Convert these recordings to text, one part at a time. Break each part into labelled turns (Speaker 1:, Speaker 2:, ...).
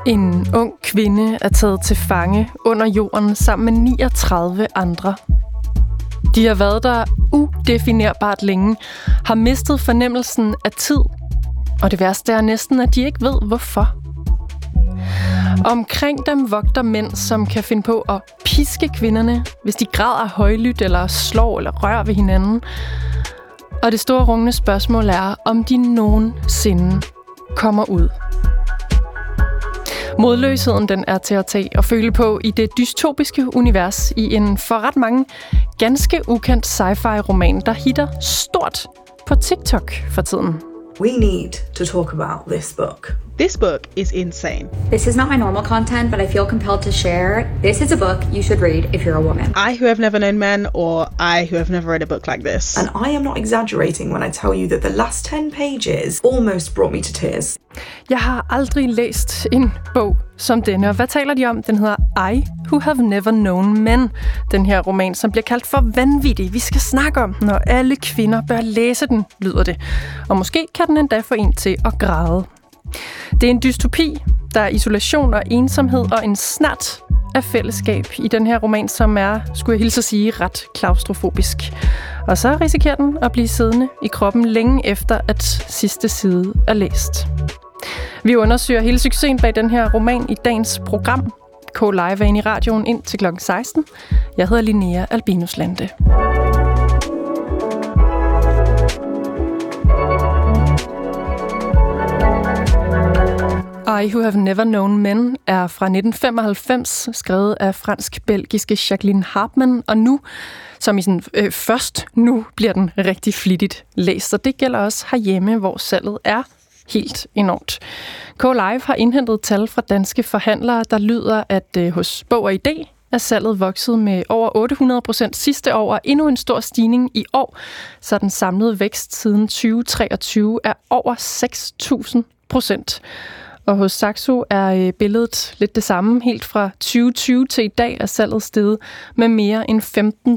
Speaker 1: En ung kvinde er taget til fange under jorden sammen med 39 andre. De har været der udefinerbart længe, har mistet fornemmelsen af tid, og det værste er næsten, at de ikke ved hvorfor. Omkring dem vogter mænd, som kan finde på at piske kvinderne, hvis de græder højlydt eller slår eller rører ved hinanden. Og det store rungende spørgsmål er, om de nogensinde kommer ud. Modløsheden den er til at tage og føle på i det dystopiske univers i en for ret mange ganske ukendt sci-fi-roman, der hitter stort på TikTok for tiden.
Speaker 2: We need to talk about this book.
Speaker 3: This book is insane.
Speaker 4: This is not my normal content, but I feel compelled to share. This is a book you should read if you're a woman.
Speaker 3: I who have never known men, or I who have never read a book like this.
Speaker 2: And I am not exaggerating when I tell you that the last 10 pages almost brought me to tears.
Speaker 1: Jeg har aldrig læst en bog som denne, og hvad taler de om? Den hedder I Who Have Never Known Men. Den her roman, som bliver kaldt for vanvittig. Vi skal snakke om den, og alle kvinder bør læse den, lyder det. Og måske kan den endda få en til at græde. Det er en dystopi, der er isolation og ensomhed og en snert af fællesskab i den her roman, som er, skulle jeg hilse at sige, ret klaustrofobisk. Og så risikerer den at blive siddende i kroppen længe efter, at sidste side er læst. Vi undersøger hele succesen bag den her roman i dagens program. K-Live er inde i radioen ind til kl. 16. Jeg hedder Linnea Albinus Lande. I Who Have Never Known Men er fra 1995, skrevet af fransk-belgiske Jacqueline Harpman, og nu, som i sådan først nu, bliver den rigtig flittigt læst, og det gælder også herhjemme, hvor salget er helt enormt. K-Live har indhentet tal fra danske forhandlere, der lyder, at hos Bog og Idé er salget vokset med over 800% sidste år, og endnu en stor stigning i år, så den samlede vækst siden 2023 er over 6.000%. Og hos Saxo er billedet lidt det samme. Helt fra 2020 til i dag er salget steget med mere end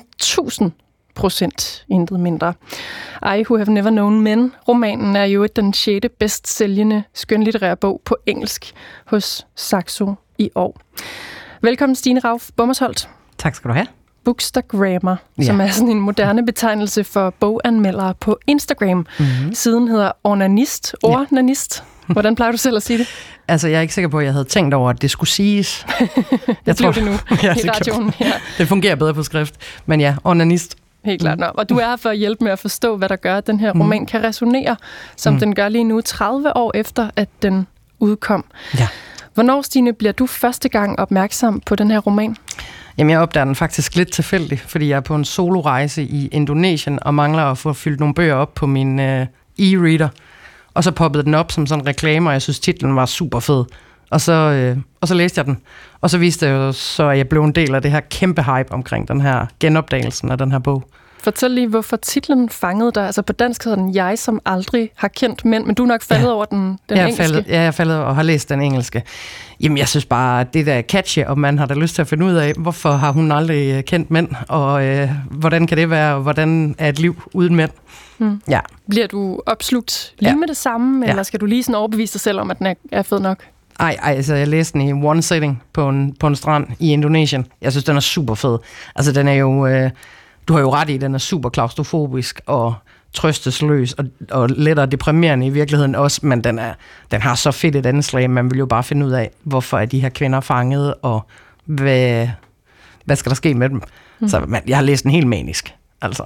Speaker 1: 15.000%, intet mindre. I Who Have Never Known Men. Romanen er jo den 6. bedst sælgende skønlitterære bog på engelsk hos Saxo i år. Velkommen Stine Rauf Bommersholt.
Speaker 5: Tak skal du have.
Speaker 1: Bookstagrammer, som er sådan en moderne betegnelse for boganmeldere på Instagram. Mm-hmm. Siden hedder Ornanist. Ornanist. Hvordan plejer du selv at sige det?
Speaker 5: Altså, jeg er ikke sikker på, at jeg havde tænkt over, at det skulle siges.
Speaker 1: Jeg tror det nu i radioen. Ja.
Speaker 5: Det fungerer bedre på skrift. Men ja, ornanist.
Speaker 1: Helt klart. Og du er her for at hjælpe med at forstå, hvad der gør, at den her roman kan resonere, som den gør lige nu, 30 år efter, at den udkom. Ja. Hvornår, Stine, bliver du første gang opmærksom på den her roman?
Speaker 5: Jamen, jeg opdager den faktisk lidt tilfældigt, fordi jeg er på en solorejse i Indonesien og mangler at få fyldt nogle bøger op på min e-reader. Og så poppede den op som sådan en reklame, og jeg synes, titlen var super fed. Og så læste jeg den. Og så viste jeg jo så, at jeg blev en del af det her kæmpe hype omkring den her genopdagelsen af den her bog.
Speaker 1: Fortæl lige, hvorfor titlen fangede dig. Altså på dansk hedder den Jeg, som aldrig har kendt mænd, men du er nok faldet over den engelske.
Speaker 5: Jeg er faldet og har læst den engelske. Jamen, jeg synes bare, det der er catchy, og man har da lyst til at finde ud af, hvorfor har hun aldrig kendt mænd, og hvordan kan det være, og hvordan er et liv uden mænd? Ja.
Speaker 1: Bliver du opslugt lige med det samme, eller skal du lige sådan overbevise dig selv om, at den er fed nok?
Speaker 5: Ej, altså jeg læste den i one sitting på en strand i Indonesien. Jeg synes, den er super fed. Altså den er jo, du har jo ret i, den er super klaustrofobisk og trøstesløs og lettere deprimerende i virkeligheden også, men den har så fedt et anslag, man vil jo bare finde ud af, hvorfor er de her kvinder fanget, og hvad skal der ske med dem? Så jeg har læst den helt manisk, altså.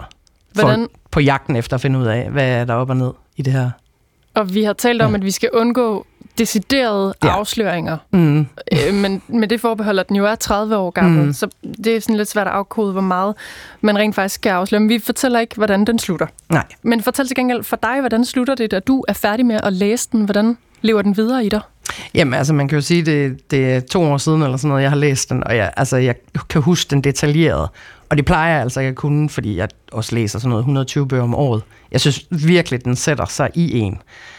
Speaker 5: På jagten efter at finde ud af, hvad er der op og ned i det her.
Speaker 1: Og vi har talt om, at vi skal undgå deciderede afsløringer. Men med det forbehold, at den jo er 30 år gammel, så det er sådan lidt svært at afkode, hvor meget man rent faktisk skal afsløre. Men vi fortæller ikke, hvordan den slutter. Nej. Men fortæl til gengæld for dig, hvordan slutter det, da du er færdig med at læse den? Hvordan lever den videre i dig?
Speaker 5: Jamen, altså man kan jo sige, det er 2 år siden eller sådan noget, jeg har læst den, og jeg kan huske den detaljeret. Og det plejer jeg altså ikke at kunne, fordi jeg også læser sådan noget 120 bøger om året. Jeg synes virkelig, den sætter sig i en.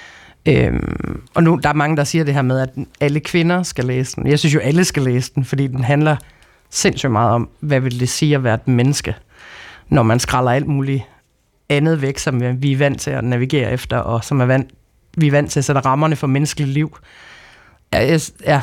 Speaker 5: Og nu, der er mange, der siger det her med, at alle kvinder skal læse den. Jeg synes jo, alle skal læse den, fordi den handler sindssygt meget om, hvad vil det sige at være et menneske, når man skræller alt muligt andet væk, som vi er vant til at navigere efter, og som vi er vant til at sætte rammerne for menneskeligt liv. Ja,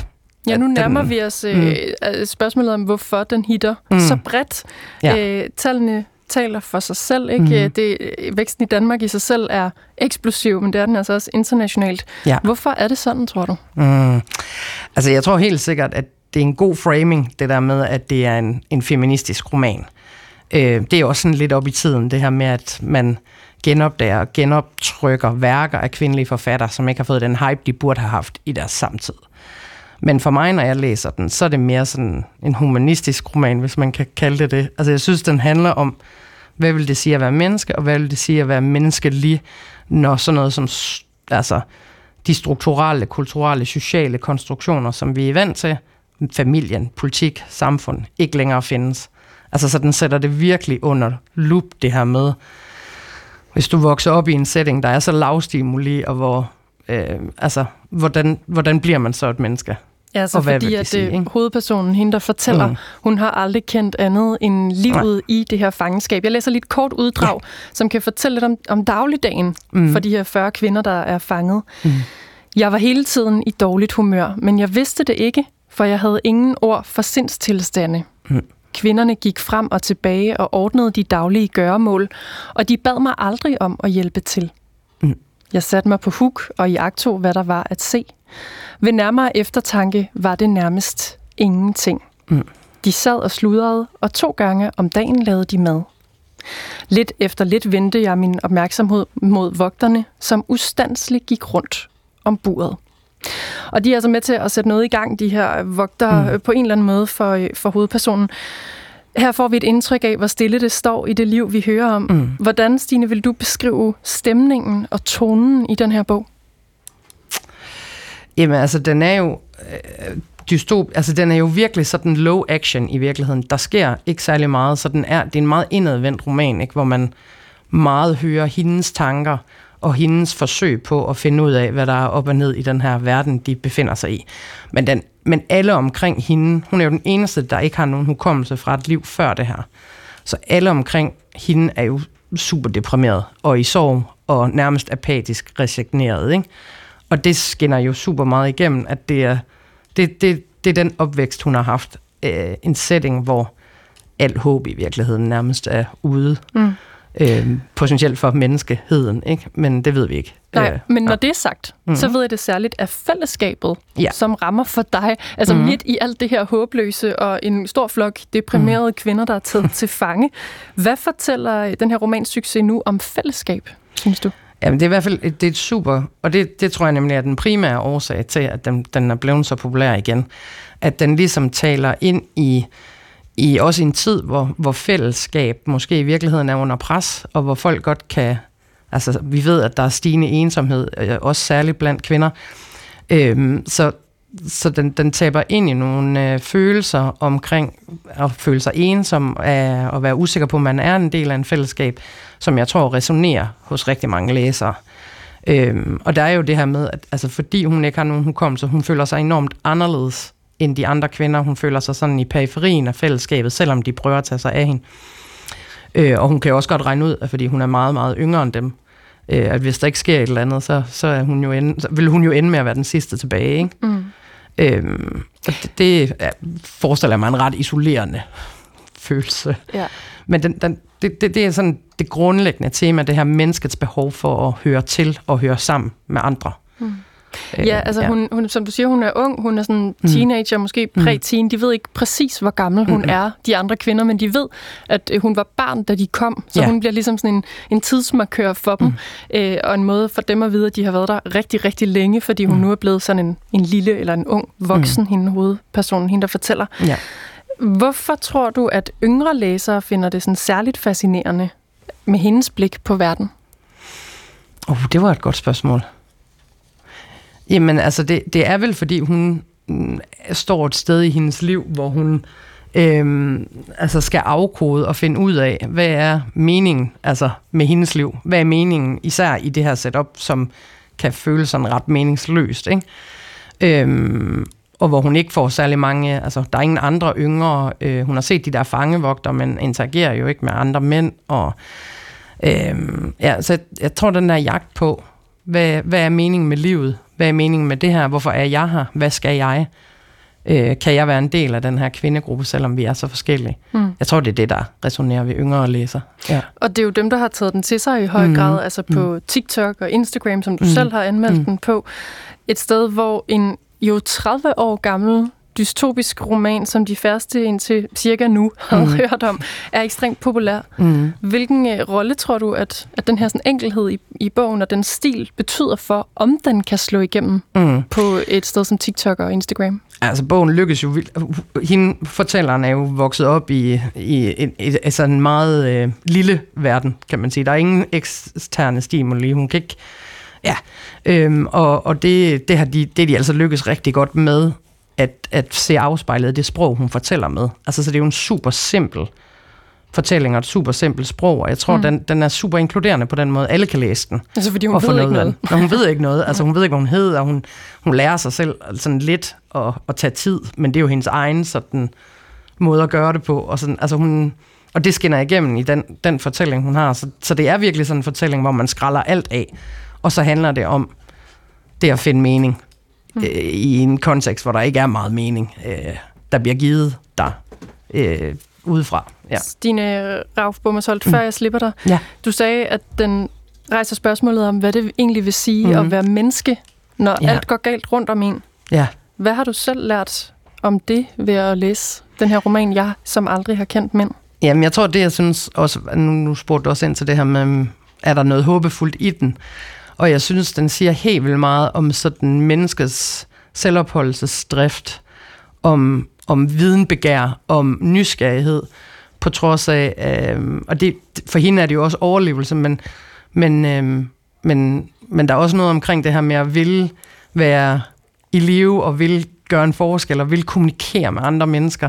Speaker 1: Ja, nu nærmer vi os spørgsmålet om, hvorfor den hitter så bredt. Ja. Tallene taler for sig selv, ikke? Væksten i Danmark i sig selv er eksplosiv, men det er den altså også internationalt. Ja. Hvorfor er det sådan, tror du?
Speaker 5: Altså, jeg tror helt sikkert, at det er en god framing, det der med, at det er en feministisk roman. Det er også sådan lidt op i tiden, det her med, at man genopdager og genoptrykker værker af kvindelige forfattere, som ikke har fået den hype, de burde have haft i deres samtid. Men for mig, når jeg læser den, så er det mere sådan en humanistisk roman, hvis man kan kalde det. Altså, jeg synes, den handler om, hvad vil det sige at være menneske, og hvad vil det sige at være menneskelig, når sådan noget som de strukturelle, kulturelle, sociale konstruktioner, som vi er vant til, familien, politik, samfund, ikke længere findes. Altså, så den sætter det virkelig under lup, det her med, hvis du vokser op i en setting, der er så lavstimuli, og hvor, hvordan bliver man så et menneske?
Speaker 1: Ja, så fordi at hovedpersonen, hende der fortæller, hun har aldrig kendt andet end livet i det her fangenskab. Jeg læser lidt kort uddrag, som kan fortælle lidt om dagligdagen for de her 40 kvinder, der er fanget. Jeg var hele tiden i dårligt humør, men jeg vidste det ikke, for jeg havde ingen ord for sindstilstande. Kvinderne gik frem og tilbage og ordnede de daglige gøremål, og de bad mig aldrig om at hjælpe til. Jeg satte mig på huk og iagttog, hvad der var at se. Ved nærmere eftertanke var det nærmest ingenting. De sad og sludrede, og 2 gange om dagen lavede de mad. Lidt efter lidt vendte jeg min opmærksomhed mod vogterne, som ustandsligt gik rundt om buret. Og de er altså med til at sætte noget i gang, de her vogtere, på en eller anden måde for hovedpersonen. Her får vi et indtryk af, hvor stille det står i det liv, vi hører om. Hvordan, Stine, vil du beskrive stemningen og tonen i den her bog?
Speaker 5: Jamen, altså, den er jo den er jo virkelig sådan low action i virkeligheden. Der sker ikke særlig meget, så det er en meget indadvendt roman, ikke? Hvor man meget hører hendes tanker og hendes forsøg på at finde ud af, hvad der er op og ned i den her verden, de befinder sig i. Men alle omkring hende, hun er jo den eneste, der ikke har nogen hukommelse fra et liv før det her. Så alle omkring hende er jo super deprimeret og i sorg og nærmest apatisk resigneret, ikke? Og det skinner jo super meget igennem, at det er den opvækst, hun har haft. En setting, hvor alt håb i virkeligheden nærmest er ude. Potentielt for menneskeheden, ikke? Men det ved vi ikke.
Speaker 1: Nej, men når det er sagt, så ved jeg det særligt af fællesskabet, som rammer for dig. Altså midt i alt det her håbløse og en stor flok deprimerede kvinder, der er taget til fange. Hvad fortæller den her romansucces nu om fællesskab, synes du?
Speaker 5: Jamen, det er i hvert fald det er et super, og det tror jeg nemlig er den primære årsag til, at den er blevet så populær igen. At den ligesom taler ind i også en tid, hvor fællesskab måske i virkeligheden er under pres, og hvor folk godt kan, altså vi ved, at der er stigende ensomhed, også særligt blandt kvinder, så den taber ind i nogle følelser omkring at føle sig ensom, af at være usikker på, at man er en del af en fællesskab, som jeg tror resonerer hos rigtig mange læsere. Og der er jo det her med, at altså, fordi hun ikke har nogen hukommelse, hun føler sig enormt anderledes end de andre kvinder. Hun føler sig sådan i periferien af fællesskabet, selvom de prøver at tage sig af hende. Og hun kan jo også godt regne ud, at fordi hun er meget, meget yngre end dem, at hvis der ikke sker et eller andet, så er hun jo vil hun jo ende med at være den sidste tilbage, ikke? Og det forestiller mig en ret isolerende følelse. Ja. Men det er sådan det grundlæggende tema, det her menneskets behov for at høre til og høre sammen med andre.
Speaker 1: Ja, altså hun, som du siger, hun er ung, hun er sådan teenager, måske præ-teen. De ved ikke præcis, hvor gammel hun er, de andre kvinder, men de ved, at hun var barn, da de kom. Så hun bliver ligesom sådan en tidsmarkør for dem, og en måde for dem at vide, at de har været der rigtig, rigtig længe, fordi hun nu er blevet sådan en lille eller en ung voksen, hende hovedpersonen, hende der fortæller. Ja. Hvorfor tror du, at yngre læsere finder det sådan særligt fascinerende med hendes blik på verden?
Speaker 5: Det var et godt spørgsmål. Jamen, altså, det er vel, fordi hun står et sted i hendes liv, hvor hun skal afkode og finde ud af, hvad er meningen med hendes liv? Hvad er meningen, især i det her setup, som kan føles sådan ret meningsløst, ikke? Og hvor hun ikke får særlig mange, altså der er ingen andre yngre, hun har set de der fangevogter, men interagerer jo ikke med andre mænd, og så jeg tror, den der jagt på, hvad er meningen med livet? Hvad er meningen med det her? Hvorfor er jeg her? Hvad skal jeg? kan jeg være en del af den her kvindegruppe, selvom vi er så forskellige. Jeg tror, det er det, der resonerer ved yngre læsere. Ja.
Speaker 1: Og det er jo dem, der har taget den til sig i høj grad, altså på TikTok og Instagram, som du selv har anmeldt den på. Et sted, hvor en jo 30 år gammel dystopisk roman, som de færreste indtil cirka nu havde hørt om, er ekstremt populær. Hvilken rolle tror du, at den her sådan enkelhed i bogen og den stil betyder for, om den kan slå igennem på et sted som TikTok og Instagram?
Speaker 5: Altså, bogen lykkes jo vildt. Fortælleren er jo vokset op i altså en meget lille verden, kan man sige. Der er ingen eksterne stimuli. Hun kan ikke... Ja, og det er de altså lykkes rigtig godt med, at se afspejlet af det sprog, hun fortæller med. Altså, så det er jo en super simpel fortælling og et super simpelt sprog, og jeg tror, den er super inkluderende på den måde. Alle kan læse den.
Speaker 1: Altså, fordi hun ved ikke noget.
Speaker 5: Hun ved ikke noget. Altså, hun ved ikke, hvad hun hedder. Hun lærer sig selv sådan lidt at tage tid, men det er jo hendes egen sådan måde at gøre det på. Og, sådan, altså, og det skinner igennem i den fortælling, hun har. Så det er virkelig sådan en fortælling, hvor man skræller alt af, og så handler det om det at finde mening i en kontekst, hvor der ikke er meget mening, der bliver givet der udefra. Ja.
Speaker 1: Stine Rauf Bommershøj, før jeg slipper dig.
Speaker 5: Ja.
Speaker 1: Du sagde, at den rejser spørgsmålet om, hvad det egentlig vil sige at være menneske, når alt går galt rundt om en.
Speaker 5: Ja.
Speaker 1: Hvad har du selv lært om det ved at læse den her roman, Jeg som aldrig har kendt mænd?
Speaker 5: Jamen, jeg tror, det jeg synes også, nu spurgte du også ind til det her med, er der noget håbefuldt i den? Og jeg synes, den siger helt vildt meget om sådan menneskets selvopholdelsesdrift, om videnbegær, om nysgerrighed, på trods af, og det, for hende er det jo også overlevelse, men der er også noget omkring det her med at ville være i live, og vil gøre en forskel, og vil kommunikere med andre mennesker.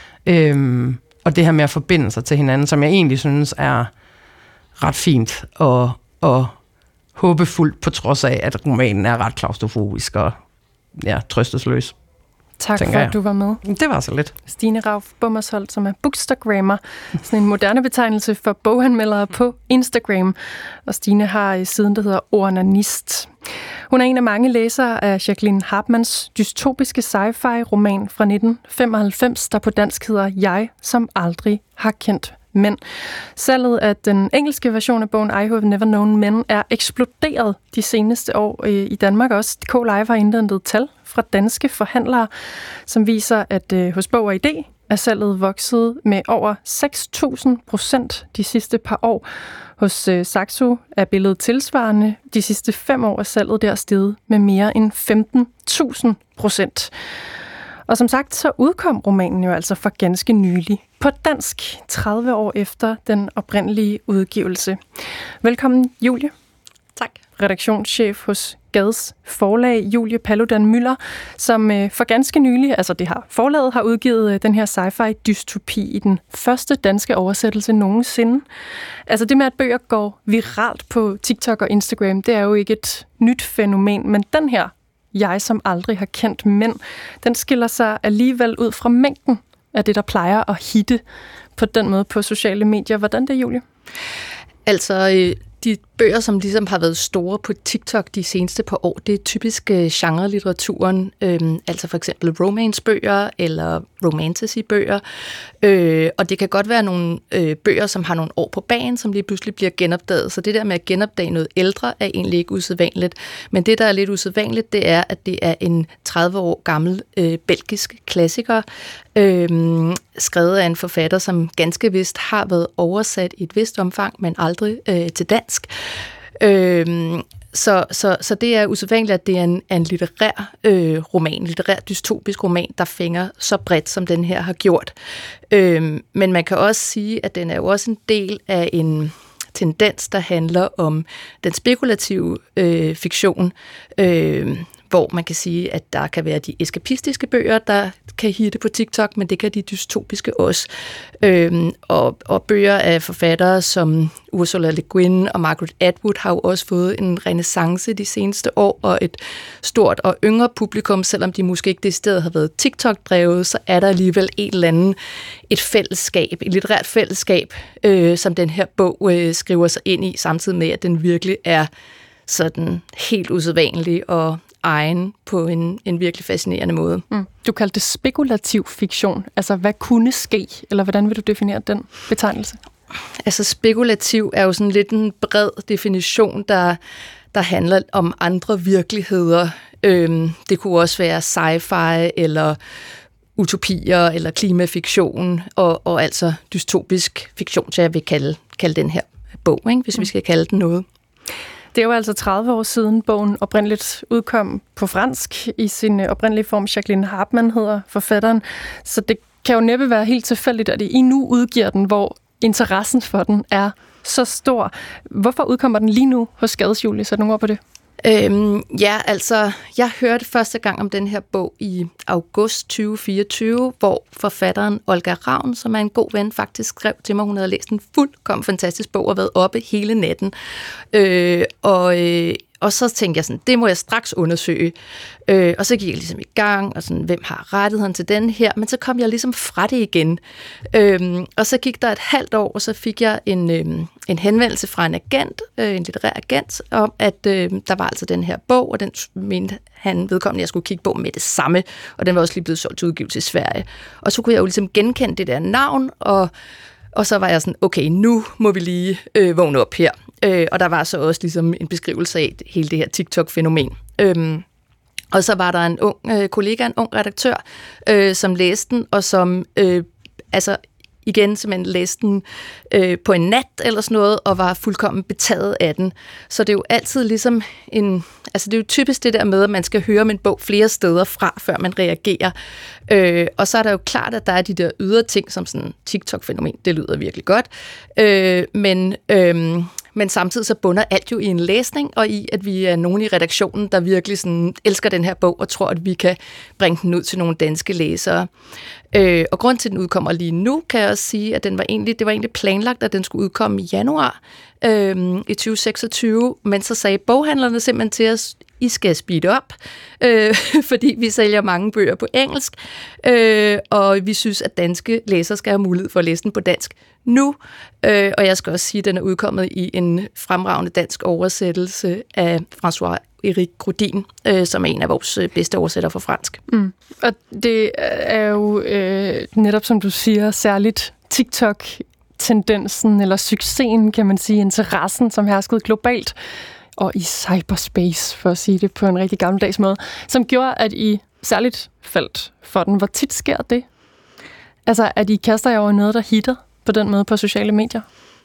Speaker 5: Og det her med at forbinde sig til hinanden, som jeg egentlig synes er ret fint, og håbefuldt, på trods af, at romanen er ret klaustrofobisk og trøstesløs.
Speaker 1: Tak for, at du var med.
Speaker 5: Det var så lidt.
Speaker 1: Stine Rauf Bommershøj, som er bookstagrammer, sådan en moderne betegnelse for boganmeldere på Instagram. Og Stine har siden, der hedder Ornanist. Hun er en af mange læsere af Jacqueline Hartmanns dystopiske sci-fi-roman fra 1995, der på dansk hedder Jeg som aldrig har kendt mænd. Salget af den engelske version af bogen I Have Never Known Men er eksploderet de seneste år i Danmark også. K-Live har indhentet tal fra danske forhandlere, som viser, at hos Bog og Idé er salget vokset med over 6.000% de sidste par år. Hos Saxo er billedet tilsvarende. De sidste 5 år er salget der steget med mere end 15.000%. Og som sagt, så udkom romanen jo altså for ganske nylig på dansk, 30 år efter den oprindelige udgivelse. Velkommen, Julie.
Speaker 6: Tak.
Speaker 1: Redaktionschef hos Gads Forlag, Julie Paludan Müller, som for ganske nylig, altså det har forlaget, har udgivet den her sci-fi dystopi i den første danske oversættelse nogensinde. Altså det med, at bøger går viralt på TikTok og Instagram, det er jo ikke et nyt fænomen, men den her Jeg som aldrig har kendt mænd, den skiller sig alligevel ud fra mængden af det, der plejer at hitte på den måde på sociale medier. Hvordan det, Julie?
Speaker 6: Altså, de bøger, som ligesom har været store på TikTok de seneste par år, det er typisk genre-litteraturen, altså for eksempel romance-bøger eller romantasy-bøger, og det kan godt være nogle bøger, som har nogle år på bagen, som lige pludselig bliver genopdaget, så det der med at genopdage noget ældre er egentlig ikke usædvanligt, men det, der er lidt usædvanligt, det er, at det er en 30 år gammel belgisk klassiker, skrevet af en forfatter, som ganske vist har været oversat i et vist omfang, men aldrig til dansk. Så det er usædvanligt, at det er en litterær roman, litterær dystopisk roman, der fænger så bredt, som den her har gjort. Men man kan også sige, at den er jo også en del af en tendens, der handler om den spekulative fiktion, hvor man kan sige, at der kan være de eskapistiske bøger, der kan hitte på TikTok, men det kan de dystopiske også. Og bøger af forfattere som Ursula Le Guin og Margaret Atwood har jo også fået en renæssance de seneste år, og et stort og yngre publikum, selvom de måske ikke det sted har været TikTok-drevet, så er der alligevel et fællesskab, et litterært fællesskab, som den her bog skriver sig ind i, samtidig med, at den virkelig er sådan helt usædvanlig og egen på en virkelig fascinerende måde.
Speaker 1: Du kaldte det spekulativ fiktion. Altså, hvad kunne ske? Eller hvordan vil du definere den betegnelse?
Speaker 6: Altså, spekulativ er jo sådan lidt en bred definition, der handler om andre virkeligheder. Det kunne også være sci-fi, eller utopier, eller klimafiktion, og altså dystopisk fiktion, så jeg vil kalde den her bog, ikke? Hvis vi skal kalde den noget.
Speaker 1: Det er jo altså 30 år siden bogen oprindeligt udkom på fransk i sin oprindelige form. Jacqueline Hartmann hedder forfatteren. Så det kan jo næppe være helt tilfældigt, at I nu udgiver den, hvor interessen for den er så stor. Hvorfor udkommer den lige nu hos Gadesjul? Sæt nogle ord på det.
Speaker 6: Jeg hørte første gang om den her bog i august 2024, hvor forfatteren Olga Ravn, som er en god ven, faktisk skrev til mig, hun havde læst en fuldkommen fantastisk bog og været oppe hele natten. Og så tænkte jeg sådan, det må jeg straks undersøge. Og så gik jeg ligesom i gang, og sådan, hvem har rettigheden til den her? Men så kom jeg ligesom fra det igen. Og så gik der et halvt år, og så fik jeg en henvendelse fra en agent, en litterær agent, om at der var altså den her bog, og den mente han vedkommende, jeg skulle kigge på med det samme, og den var også lige blevet solgt til udgivelse i Sverige. Og så kunne jeg jo ligesom genkende det der navn, og så var jeg sådan, okay, nu må vi lige vågne op her. Og der var så også ligesom en beskrivelse af hele det her TikTok-fænomen. Og så var der en ung kollega, en ung redaktør, som læste den, og som igen simpelthen læste den på en nat eller sådan noget, og var fuldkommen betaget af den. Så det er jo altid ligesom det er jo typisk det der med, at man skal høre om en bog flere steder fra, før man reagerer. Og så er der jo klart, at der er de der ydre ting, som sådan TikTok-fænomen, det lyder virkelig godt. Men samtidig så bunder alt jo i en læsning, og i, at vi er nogen i redaktionen, der virkelig sådan elsker den her bog, og tror, at vi kan bringe den ud til nogle danske læsere. Og grund til, at den udkommer lige nu, kan jeg også sige, at det var egentlig planlagt, at den skulle udkomme i januar i 2026, men så sagde boghandlerne simpelthen til os, I skal speede op, fordi vi sælger mange bøger på engelsk, og vi synes, at danske læsere skal have mulighed for at læse den på dansk nu. Og jeg skal også sige, at den er udkommet i en fremragende dansk oversættelse af François-Erik Grudin, som er en af vores bedste oversættere fra fransk.
Speaker 1: Og det er jo netop, som du siger, særligt TikTok-tendensen, eller succesen, kan man sige, interessen, som herskede globalt, og i cyberspace, for at sige det på en rigtig gammeldags måde, som gjorde, at I særligt faldt for den. Hvor tit sker det? Altså, at I kaster jer over noget, der hitter på den måde på sociale medier?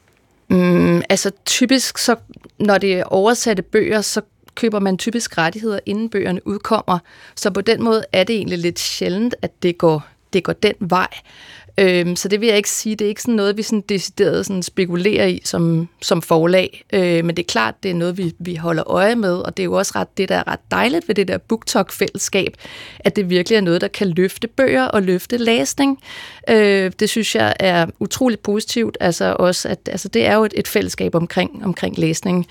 Speaker 6: Typisk, så, når det er oversatte bøger, så køber man typisk rettigheder, inden bøgerne udkommer. Så på den måde er det egentlig lidt sjældent, at det går den vej. Så det vil jeg ikke sige. Det er ikke sådan noget, vi sådan decideret sådan spekulerer i som forlag. Men det er klart, det er noget, vi holder øje med, og det er jo også det, der er ret dejligt ved det der BookTok-fællesskab, at det virkelig er noget, der kan løfte bøger og løfte læsning. Det synes jeg er utroligt positivt. Altså også, at det er jo et fællesskab omkring læsning.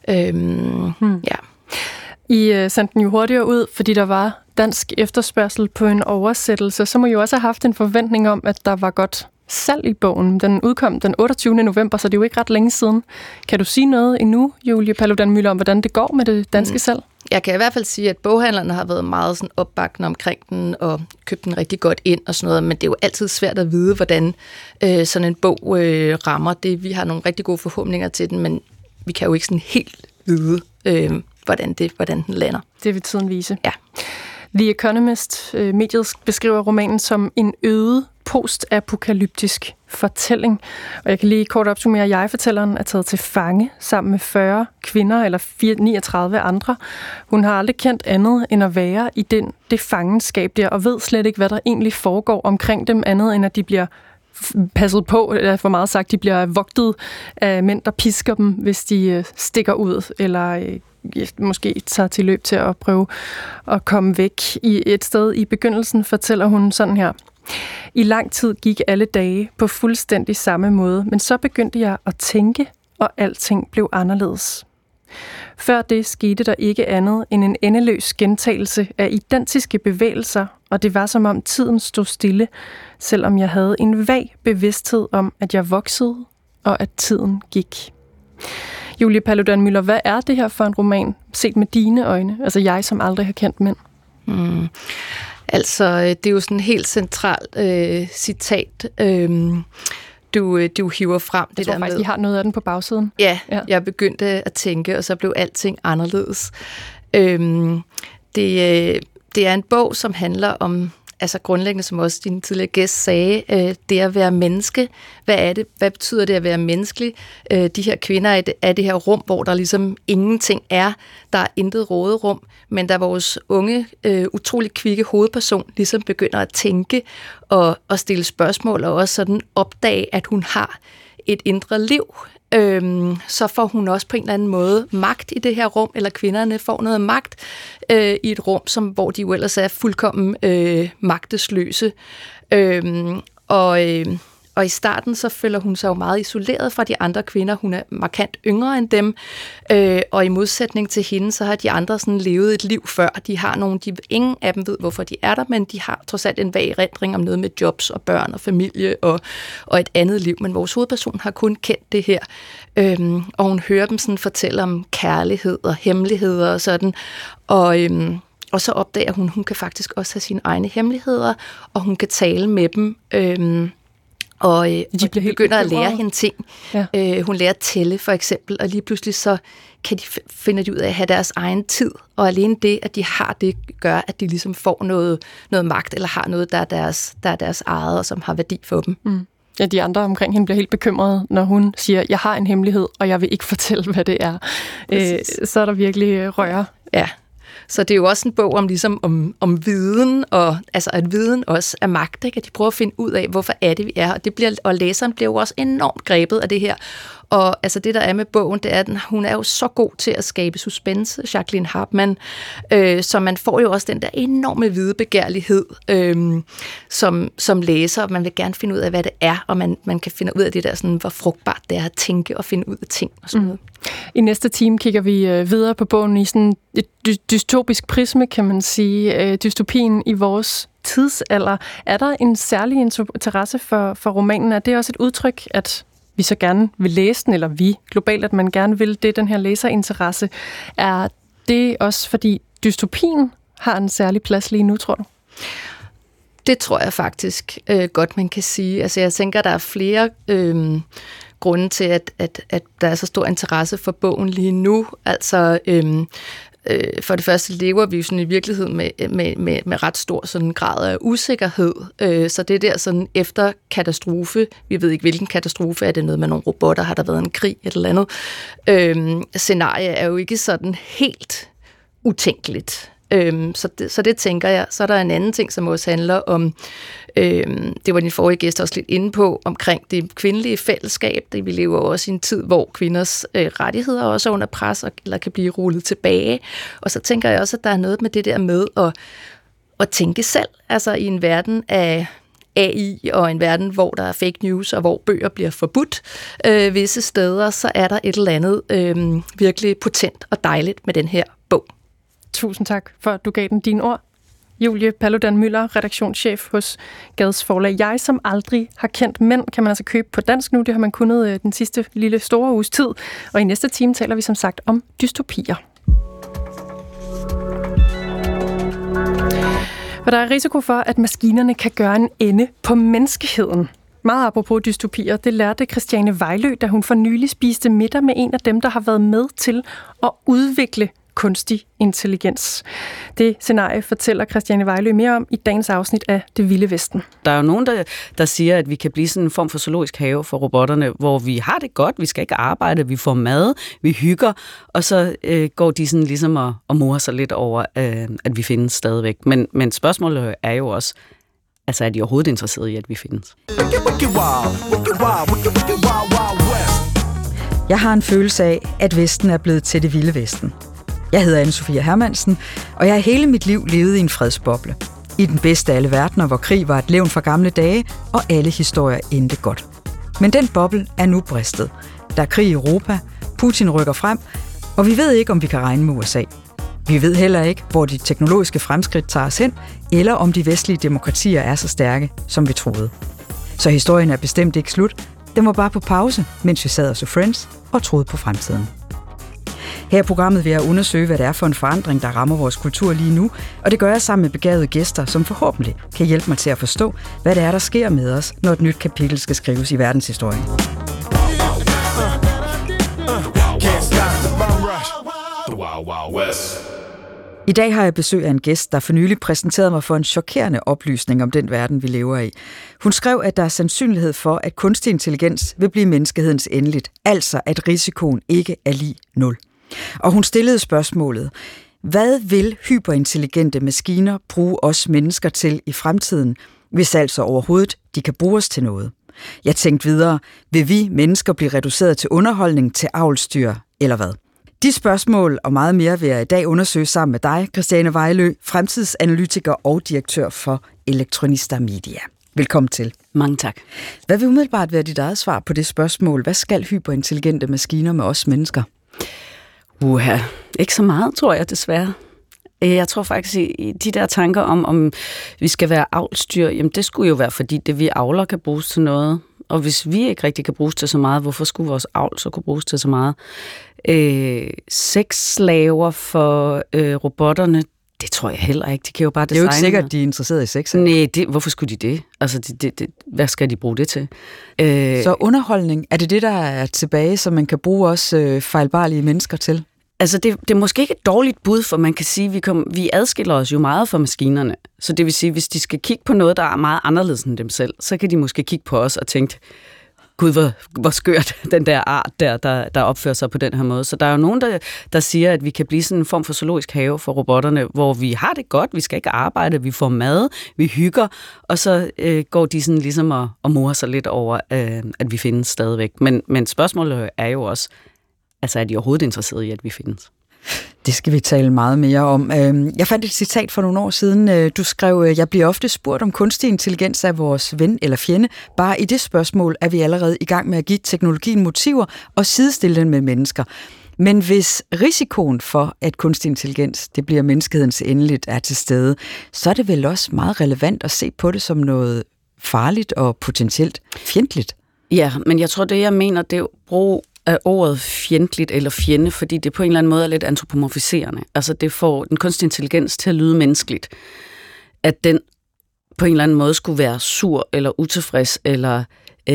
Speaker 6: Ja.
Speaker 1: I sendte den jo hurtigere ud, fordi der var dansk efterspørgsel på en oversættelse. Så må I jo også have haft en forventning om, at der var godt salg i bogen. Den udkom den 28. november, så det er jo ikke ret længe siden. Kan du sige noget endnu, Julie Paludan-Müller, om hvordan det går med det danske salg?
Speaker 6: Jeg kan i hvert fald sige, at boghandlerne har været meget sådan opbakkende omkring den og købt den rigtig godt ind og sådan noget, men det er jo altid svært at vide, hvordan sådan en bog rammer det. Vi har nogle rigtig gode forhåbninger til den, men vi kan jo ikke sådan helt vide, hvordan den lander. Det
Speaker 1: vil tiden vise.
Speaker 6: Ja.
Speaker 1: The Economist, mediet beskriver romanen som en øde postapokalyptisk fortælling. Og jeg kan lige kort opsummere, at jeg-fortælleren er taget til fange sammen med 40 kvinder eller 39 andre. Hun har aldrig kendt andet end at være i det fangenskab der, og ved slet ikke, hvad der egentlig foregår omkring dem, andet end at de bliver passet på, eller for meget sagt, de bliver vogtet af mænd, der pisker dem, hvis de stikker ud, eller måske tager til løb til at prøve at komme væk. I et sted i begyndelsen fortæller hun sådan her: I lang tid gik alle dage på fuldstændig samme måde, men så begyndte jeg at tænke, og alting blev anderledes. Før det skete der ikke andet end en endeløs gentagelse af identiske bevægelser, og det var som om tiden stod stille, selvom jeg havde en vag bevidsthed om, at jeg voksede, og at tiden gik. Julie Paludan-Müller, hvad er det her for en roman, set med dine øjne? Altså jeg, som aldrig har kendt mænd.
Speaker 6: Altså, det er jo sådan et helt centralt citat, du hiver frem.
Speaker 1: Jeg tror faktisk, de har noget af den på bagsiden.
Speaker 6: Ja, jeg begyndte at tænke, og så blev alting anderledes. Det er en bog, som handler om, altså grundlæggende, som også din tidligere gæst sagde, det at være menneske. Hvad er det? Hvad betyder det at være menneskelig? De her kvinder er det her rum, hvor der ligesom ingenting er. Der er intet råderum, men da vores unge, utrolig kvikke hovedperson ligesom begynder at tænke og stille spørgsmål, og også sådan opdage, at hun har et indre liv, så får hun også på en eller anden måde magt i det her rum, eller kvinderne får noget magt i et rum, hvor de jo ellers er fuldkommen magtesløse. Og i starten så føler hun sig jo meget isoleret fra de andre kvinder. Hun er markant yngre end dem, og i modsætning til hende, så har de andre sådan levet et liv før. De har nogle, ingen af dem ved, hvorfor de er der, men de har trods alt en vag erindring om noget med jobs og børn og familie og et andet liv. Men vores hovedperson har kun kendt det her, og hun hører dem sådan fortælle om kærlighed og hemmeligheder og sådan, og så opdager hun kan faktisk også have sine egne hemmeligheder, og hun kan tale med dem, og de begynder at lære hende ting. Ja. Hun lærer at tælle, for eksempel, og lige pludselig så kan de finde ud af at have deres egen tid, og alene det, at de har det, gør, at de ligesom får noget magt, eller har noget, der er deres eget, og som har værdi for dem. Mm.
Speaker 1: Ja, de andre omkring hende bliver helt bekymrede, når hun siger, jeg har en hemmelighed, og jeg vil ikke fortælle, hvad det er. Så er der virkelig røre.
Speaker 6: Ja. Så det er jo også en bog om, ligesom om viden, og altså at viden også er magt, ikke? At de prøver at finde ud af, hvorfor er det, vi er. Og læseren bliver jo også enormt grebet af det her. Og altså det, der er med bogen, det er, at hun er jo så god til at skabe suspense, Jacqueline Harpman, så man får jo også den der enorme videbegærlighed som læser, og man vil gerne finde ud af, hvad det er, og man kan finde ud af det der, sådan, hvor frugtbart det er at tænke og finde ud af ting og sådan noget.
Speaker 1: I næste time kigger vi videre på bogen i sådan et dystopisk prisme, kan man sige, dystopien i vores tidsalder. Er der en særlig interesse for romanen? Er det også et udtryk, at vi så gerne vil læse den, eller vi globalt, at man gerne vil det, den her læserinteresse? Er det også fordi dystopien har en særlig plads lige nu, tror du?
Speaker 6: Det tror jeg faktisk godt, man kan sige. Altså jeg tænker, der er flere grunde til, at der er så stor interesse for bogen lige nu. Altså for det første lever vi jo sådan i virkeligheden med ret stor sådan grad af usikkerhed. Så det der sådan efter katastrofe, vi ved ikke hvilken katastrofe, er det noget med nogle robotter, har der været en krig, et eller andet. Scenarie er jo ikke sådan helt utænkeligt. Så det tænker jeg. Så er der en anden ting, som også handler om, det var din forrige gæst også lidt inde på, omkring det kvindelige fællesskab. Vi lever også i en tid, hvor kvinders rettigheder også er under pres, eller kan blive rullet tilbage. Og så tænker jeg også, at der er noget med det der med at tænke selv, altså i en verden af AI, og en verden, hvor der er fake news, og hvor bøger bliver forbudt visse steder, så er der et eller andet virkelig potent og dejligt med den her bog.
Speaker 1: Tusind tak for, at du gav den dine ord. Julie Paludan-Müller, redaktionschef hos Gads Forlag. Jeg, som aldrig har kendt mænd, kan man altså købe på dansk nu. Det har man kunnet den sidste lille store uges tid. Og i næste time taler vi som sagt om dystopier. For der er risiko for, at maskinerne kan gøre en ende på menneskeheden. Meget apropos dystopier, det lærte Christiane Vejlø, da hun for nylig spiste middag med en af dem, der har været med til at udvikle kunstig intelligens. Det scenarie fortæller Christiane Vejlø mere om i dagens afsnit af Det Vilde Vesten.
Speaker 7: Der er jo nogen, der siger, at vi kan blive sådan en form for zoologisk have for robotterne, hvor vi har det godt, vi skal ikke arbejde, vi får mad, vi hygger, og så går de sådan ligesom og morer sig lidt over, at vi findes stadigvæk. Men spørgsmålet er jo også, altså er de overhovedet interesseret i, at vi findes?
Speaker 8: Jeg har en følelse af, at Vesten er blevet til Det Vilde Vesten. Jeg hedder Anne-Sophia Hermansen, og jeg har hele mit liv levet i en fredsboble. I den bedste af alle verdener, hvor krig var et levn fra gamle dage, og alle historier endte godt. Men den boble er nu bristet. Der er krig i Europa, Putin rykker frem, og vi ved ikke, om vi kan regne med USA. Vi ved heller ikke, hvor de teknologiske fremskridt tager os hen, eller om de vestlige demokratier er så stærke, som vi troede. Så historien er bestemt ikke slut. Den var bare på pause, mens vi sad og så Friends og troede på fremtiden. Her i programmet vil jeg undersøge, hvad det er for en forandring, der rammer vores kultur lige nu, og det gør jeg sammen med begavede gæster, som forhåbentlig kan hjælpe mig til at forstå, hvad det er, der sker med os, når et nyt kapitel skal skrives i verdenshistorien. I dag har jeg besøg af en gæst, der for nylig præsenterede mig for en chokerende oplysning om den verden, vi lever i. Hun skrev, at der er sandsynlighed for, at kunstig intelligens vil blive menneskehedens endeligt, altså at risikoen ikke er lig 0. Og hun stillede spørgsmålet: hvad vil hyperintelligente maskiner bruge os mennesker til i fremtiden, hvis altså overhovedet de kan bruges til noget? Jeg tænkte videre: vil vi mennesker blive reduceret til underholdning, til avlsdyr, eller hvad? De spørgsmål og meget mere vil jeg i dag undersøge sammen med dig, Christiane Vejlø, fremtidsanalytiker og direktør for Elektronista Media. Velkommen til.
Speaker 7: Mange tak.
Speaker 8: Hvad vil umiddelbart være dit eget svar på det spørgsmål? Hvad skal hyperintelligente maskiner med os mennesker?
Speaker 7: Ikke så meget, tror jeg desværre. Jeg tror faktisk, i de der tanker om vi skal være avlsdyr, jamen det skulle jo være, fordi det vi avler kan bruges til noget. Og hvis vi ikke rigtig kan bruges til så meget, hvorfor skulle vores avl så kunne bruges til så meget? Sexslaver for robotterne, det tror jeg heller ikke. De kan jo bare designe.
Speaker 8: Det er jo ikke sikkert, de er interesseret i sex.
Speaker 7: Nej, hvorfor skulle de det? Altså, hvad skal de bruge det til?
Speaker 8: Så underholdning, er det der er tilbage, som man kan bruge også fejlbarlige mennesker til?
Speaker 7: Altså, det er måske ikke et dårligt bud, for man kan sige, vi adskiller os jo meget fra maskinerne. Så det vil sige, hvis de skal kigge på noget, der er meget anderledes end dem selv, så kan de måske kigge på os og tænke: Gud, hvor skørt den der art der opfører sig på den her måde. Så der er jo nogen, der siger, at vi kan blive sådan en form for zoologisk have for robotterne, hvor vi har det godt, vi skal ikke arbejde, vi får mad, vi hygger, og så går de sådan ligesom og morer sig lidt over, at vi findes stadigvæk. Men spørgsmålet er jo også, altså er de overhovedet interesserede i, at vi findes?
Speaker 8: Det skal vi tale meget mere om. Jeg fandt et citat for nogle år siden. Du skrev: jeg bliver ofte spurgt, om kunstig intelligens er vores ven eller fjende. Bare i det spørgsmål er vi allerede i gang med at give teknologien motiver og sidestille den med mennesker. Men hvis risikoen for, at kunstig intelligens det bliver menneskehedens endeligt, er til stede, så er det vel også meget relevant at se på det som noget farligt og potentielt fjendtligt.
Speaker 7: Ja, men jeg tror, det jeg mener, det er brug af ordet fjendtligt eller fjende, fordi det på en eller anden måde er lidt antropomorfiserende. Altså det får den kunstig intelligens til at lyde menneskeligt. At den på en eller anden måde skulle være sur eller utilfreds eller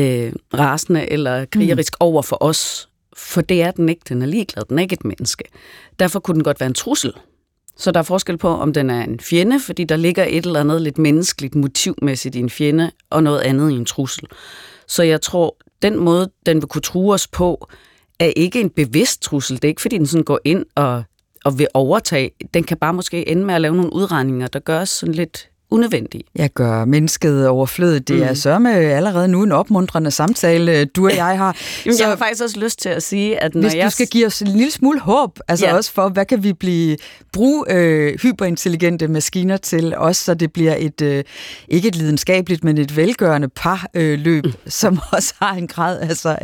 Speaker 7: rasende eller krigerisk over for os. For det er den ikke. Den er ligeglad. Den er ikke et menneske. Derfor kunne den godt være en trussel. Så der er forskel på, om den er en fjende, fordi der ligger et eller andet lidt menneskeligt motivmæssigt i en fjende, og noget andet i en trussel. Så jeg tror, den måde, den vil kunne true os på, er ikke en bevidst trussel. Det er ikke, fordi den sådan går ind og vil overtage. Den kan bare måske ende med at lave nogle udregninger, der gør os sådan lidt unødvendige.
Speaker 8: Jeg gør mennesket overflødigt. Det er sørme allerede nu en opmuntrende samtale, du og jeg har.
Speaker 7: Jamen, jeg har faktisk også lyst til at sige, at når
Speaker 8: du skal give os en lille smule håb, altså også for, hvad kan vi bruge hyperintelligente maskiner til, også så det bliver ikke et lidenskabeligt, men et velgørende parløb, som også har en grad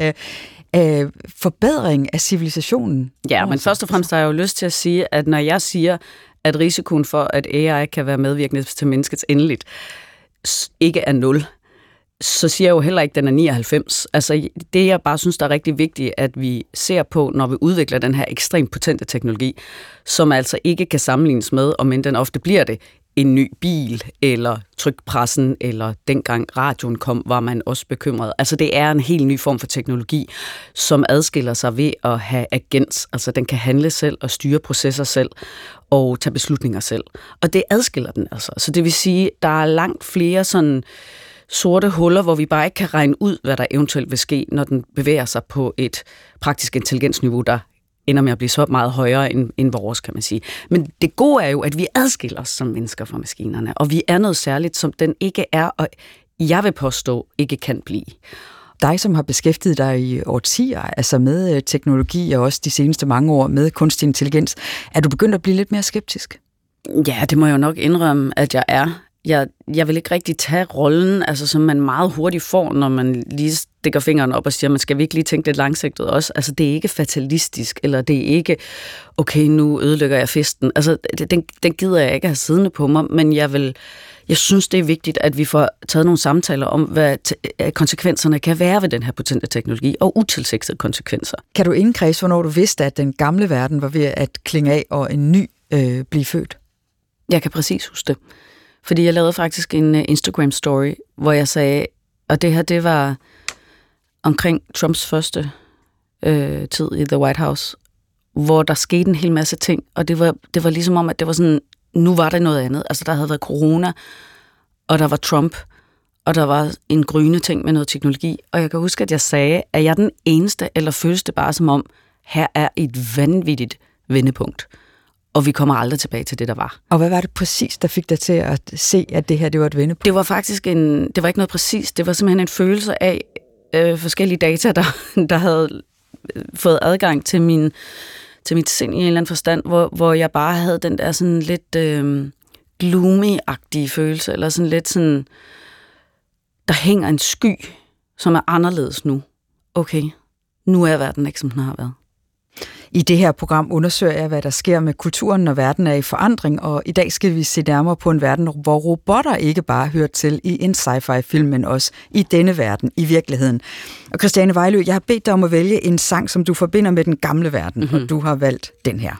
Speaker 8: af forbedring af civilisationen.
Speaker 7: Ja, men først og fremmest har jeg jo lyst til at sige, at når jeg siger, at risikoen for, at AI kan være medvirkende til menneskets endeligt, ikke er 0, så siger jeg jo heller ikke, at den er 99. Altså det, jeg bare synes, der er rigtig vigtigt, at vi ser på, når vi udvikler den her ekstremt potente teknologi, som altså ikke kan sammenlignes med, om end den ofte bliver det, en ny bil, eller trykpressen, eller dengang radioen kom, var man også bekymret. Altså det er en helt ny form for teknologi, som adskiller sig ved at have agens. Altså den kan handle selv og styre processer selv og tage beslutninger selv. Og det adskiller den altså. Så det vil sige, der er langt flere sådan sorte huller, hvor vi bare ikke kan regne ud, hvad der eventuelt vil ske, når den bevæger sig på et praktisk intelligensniveau, der ender med at blive så meget højere end vores, kan man sige. Men det gode er jo, at vi adskiller os som mennesker fra maskinerne, og vi er noget særligt, som den ikke er, og jeg vil påstå, ikke kan blive.
Speaker 8: Dig, som har beskæftiget dig i årtier, altså med teknologi og også de seneste mange år med kunstig intelligens, er du begyndt at blive lidt mere skeptisk?
Speaker 7: Ja, det må jeg jo nok indrømme, at jeg er. Jeg vil ikke rigtig tage rollen, altså som man meget hurtigt får, når man lige stikker fingeren op og siger, man skal virkelig lige tænke lidt langsigtet også. Altså det er ikke fatalistisk, eller det er ikke, okay, nu ødelægger jeg festen. Altså den gider jeg ikke have siddende på mig, men jeg Jeg synes, det er vigtigt, at vi får taget nogle samtaler om, hvad konsekvenserne kan være ved den her potente teknologi, og utilsigtede konsekvenser.
Speaker 8: Kan du indkredse, hvornår du vidste, at den gamle verden var ved at klinge af, og en ny blive født?
Speaker 7: Jeg kan præcis huske det. Fordi jeg lavede faktisk en Instagram-story, hvor jeg sagde, og det her, det var omkring Trumps første tid i The White House, hvor der skete en hel masse ting, og det var ligesom om, at det var sådan, nu var der noget andet. Altså, der havde været corona, og der var Trump, og der var en gryende ting med noget teknologi. Og jeg kan huske, at jeg sagde, at jeg er den eneste, eller føles det bare som om, her er et vanvittigt vendepunkt, og vi kommer aldrig tilbage til det, der var.
Speaker 8: Og hvad var det præcis, der fik dig til at se, at det her, det var et vendepunkt?
Speaker 7: Det var faktisk det var ikke noget præcis, det var simpelthen en følelse af forskellige data, der havde fået adgang til mit sind i en eller anden forstand, hvor jeg bare havde den der sådan lidt gloomy-agtige følelse, eller sådan lidt sådan, der hænger en sky, som er anderledes nu. Okay, nu er verden ikke, som den har været.
Speaker 8: I det her program undersøger jeg, hvad der sker med kulturen, når verden er i forandring, og i dag skal vi se nærmere på en verden, hvor robotter ikke bare hører til i en sci-fi-film, men også i denne verden, i virkeligheden. Og Christiane Vejlø, jeg har bedt dig om at vælge en sang, som du forbinder med den gamle verden, og du har valgt den her.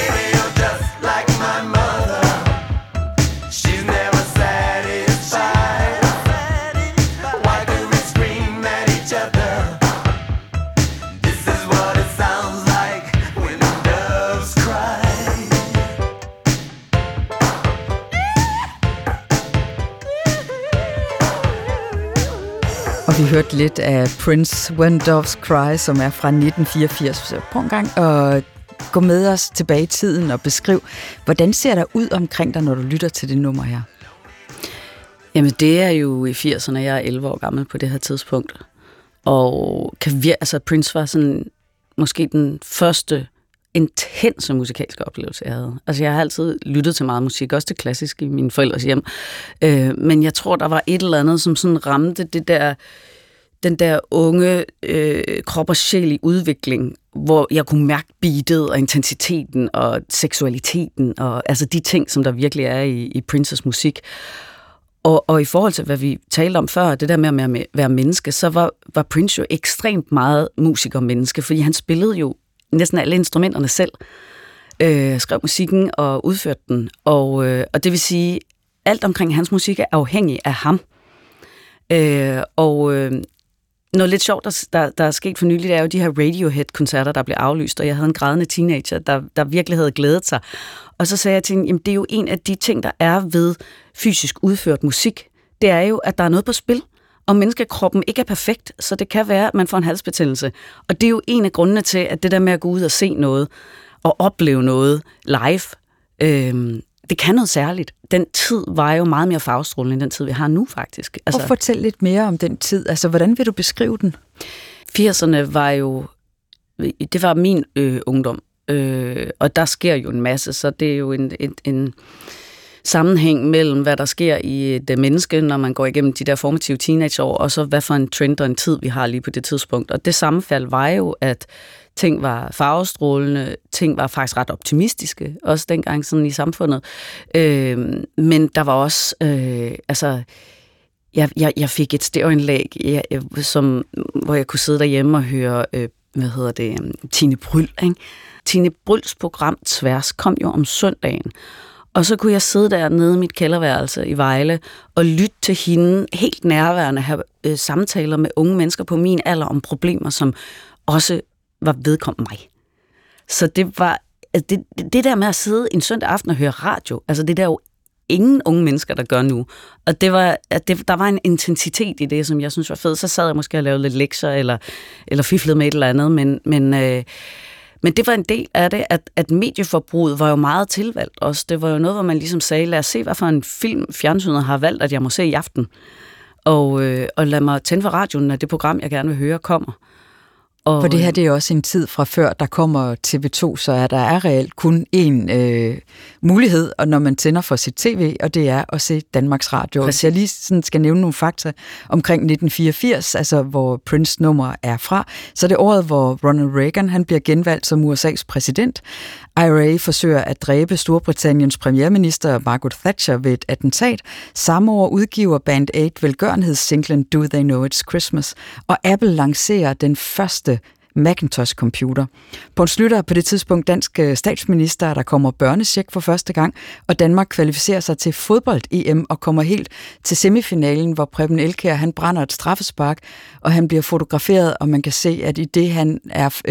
Speaker 8: Og vi hørte lidt af Prince, When Doves Cry, som er fra 1984. Prøv en gang at gå med os tilbage i tiden og beskriv, hvordan ser der ud omkring dig, når du lytter til det nummer her?
Speaker 7: Jamen, det er jo i 80'erne. Jeg er 11 år gammel på det her tidspunkt. Og Prince var sådan måske den første intense musikalske oplevelse, jeg havde. Altså, jeg har altid lyttet til meget musik, også til klassisk i mine forældres hjem. Men jeg tror, der var et eller andet, som sådan ramte den der unge krop og sjæl i udvikling, hvor jeg kunne mærke beatet og intensiteten og seksualiteten og altså de ting, som der virkelig er i Princes musik. Og i forhold til, hvad vi talte om før, det der med at være menneske, så var Prince jo ekstremt meget musiker-menneske, fordi han spillede jo næsten alle instrumenterne selv, skrev musikken og udførte den. Og det vil sige, alt omkring hans musik er afhængig af ham. Noget lidt sjovt, der er sket for nylig, det er jo de her Radiohead-koncerter, der blev aflyst, og jeg havde en grædende teenager, der virkelig havde glædet sig. Og så sagde jeg til hende, jamen det er jo en af de ting, der er ved fysisk udført musik. Det er jo, at der er noget på spil, og menneskekroppen ikke er perfekt, så det kan være, at man får en halsbetændelse. Og det er jo en af grundene til, at det der med at gå ud og se noget, og opleve noget live, det kan noget særligt. Den tid var jo meget mere farvestrålende end den tid, vi har nu faktisk.
Speaker 8: Altså, og fortæl lidt mere om den tid. Altså, hvordan vil du beskrive den?
Speaker 7: 80'erne var jo, det var min ungdom, og der sker jo en masse, så det er jo en sammenhæng mellem, hvad der sker i det menneske, når man går igennem de der formative teenageår, og så hvad for en trend og en tid, vi har lige på det tidspunkt. Og det sammenfald var jo, at ting var farvestrålende, ting var faktisk ret optimistiske, også dengang sådan i samfundet. Men der var også, jeg fik et stereoanlæg, hvor jeg kunne sidde derhjemme og høre, Tine Bryld, ikke? Tine Brylds program Tværs kom jo om søndagen. Og så kunne jeg sidde dernede i mit kælderværelse i Vejle og lytte til hende helt nærværende have samtaler med unge mennesker på min alder om problemer, som også var vedkommende mig. Så det var det der med at sidde en søndag aften og høre radio, altså det der jo ingen unge mennesker, der gør nu. Og det var, der var en intensitet i det, som jeg synes var fed. Så sad jeg måske og lavede lidt lektier eller fiflede med et eller andet, men det var en del af det, at medieforbruget var jo meget tilvalgt også. Det var jo noget, hvor man ligesom sagde, lad os se, hvad for en film fjernsynet har valgt, at jeg må se i aften. Og lad mig tænde for radioen, når det program, jeg gerne vil høre, kommer.
Speaker 8: For det her, det er også en tid fra før, der kommer TV2, så der er reelt kun én mulighed, og når man tænder for sit tv, og det er at se Danmarks Radio. Hvis jeg lige sådan skal nævne nogle fakta omkring 1984, altså hvor Prince nummer er fra, så er det året, hvor Ronald Reagan han bliver genvalgt som USA's præsident. IRA forsøger at dræbe Storbritanniens premierminister Margaret Thatcher ved et attentat. Samme år udgiver Band Aid velgørenhedssinglen Do They Know It's Christmas, og Apple lancerer den første Macintosh-computer. Poul Schlüter er på det tidspunkt dansk statsminister, der kommer børnecheck for første gang, og Danmark kvalificerer sig til fodbold-EM og kommer helt til semifinalen, hvor Preben Elkjær han brænder et straffespark, og han bliver fotograferet, og man kan se, at i det han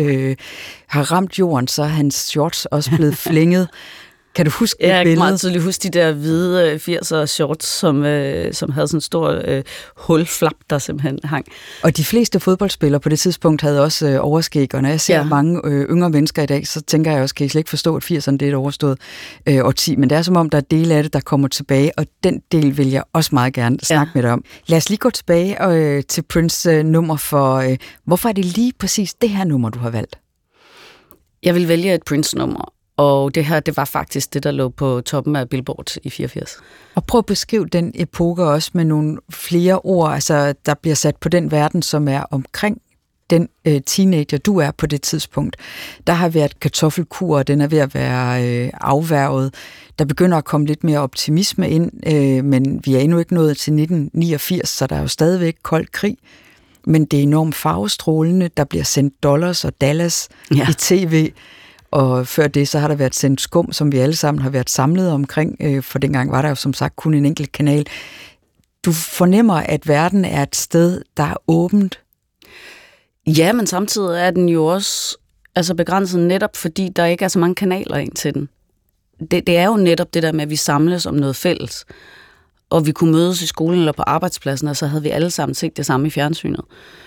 Speaker 8: har ramt jorden, så er hans shorts også blevet flænget. Kan du huske det billede?
Speaker 7: Jeg kan meget tydeligt huske de der hvide 80'er shorts, som havde sådan en stor hulflap, der simpelthen hang.
Speaker 8: Og de fleste fodboldspillere på det tidspunkt havde også overskæg, og når jeg ser mange yngre mennesker i dag, så tænker jeg også, kan I slet ikke forstå, at 80'erne det er et overstået årti, men det er som om, der er dele af det, der kommer tilbage, og den del vil jeg også meget gerne snakke med dig om. Lad os lige gå tilbage til Prince nummer for, hvorfor er det lige præcis det her nummer, du har valgt?
Speaker 7: Jeg vil vælge et Prince-nummer. Og det her, det var faktisk det, der lå på toppen af Billboard i 84.
Speaker 8: Og prøv at beskrive den epoke også med nogle flere ord, altså der bliver sat på den verden, som er omkring den teenager, du er på det tidspunkt. Der har været kartoffelkur, og den er ved at være afværget. Der begynder at komme lidt mere optimisme ind, men vi er endnu ikke nået til 1989, så der er jo stadigvæk kold krig. Men det er enormt farvestrålende. Der bliver sendt dollars og Dallas i tv. Og før det, så har der været sendt Skum, som vi alle sammen har været samlet omkring, for dengang var der jo som sagt kun en enkelt kanal. Du fornemmer, at verden er et sted, der er åbent?
Speaker 7: Ja, men samtidig er den jo også begrænset netop, fordi der ikke er så mange kanaler ind til den. Det er jo netop det der med, at vi samles om noget fælles, og vi kunne mødes i skolen eller på arbejdspladsen, og så havde vi alle sammen set det samme i fjernsynet.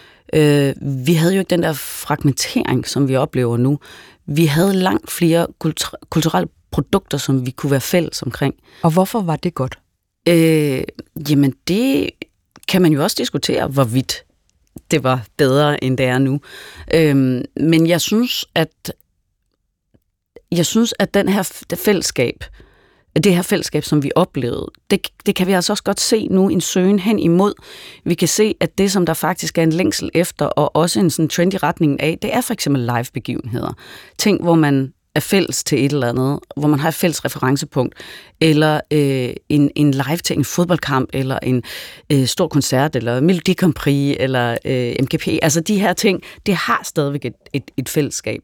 Speaker 7: Vi havde jo ikke den der fragmentering, som vi oplever nu. Vi havde langt flere kulturelle produkter, som vi kunne være fælles omkring.
Speaker 8: Og hvorfor var det godt?
Speaker 7: Jamen, det kan man jo også diskutere, hvorvidt det var bedre, end det er nu. Men jeg synes, at den her fællesskab, det her fællesskab, som vi oplevede, det kan vi altså også godt se nu, en søgen hen imod. Vi kan se, at det, som der faktisk er en længsel efter, og også en sådan trend i retningen af, det er for eksempel live-begivenheder. Ting, hvor man er fælles til et eller andet, hvor man har et fælles referencepunkt, eller en live-ting, en fodboldkamp, eller en stor koncert, eller Melodi Grand Prix, eller MGP. Altså de her ting, det har stadigvæk et fællesskab.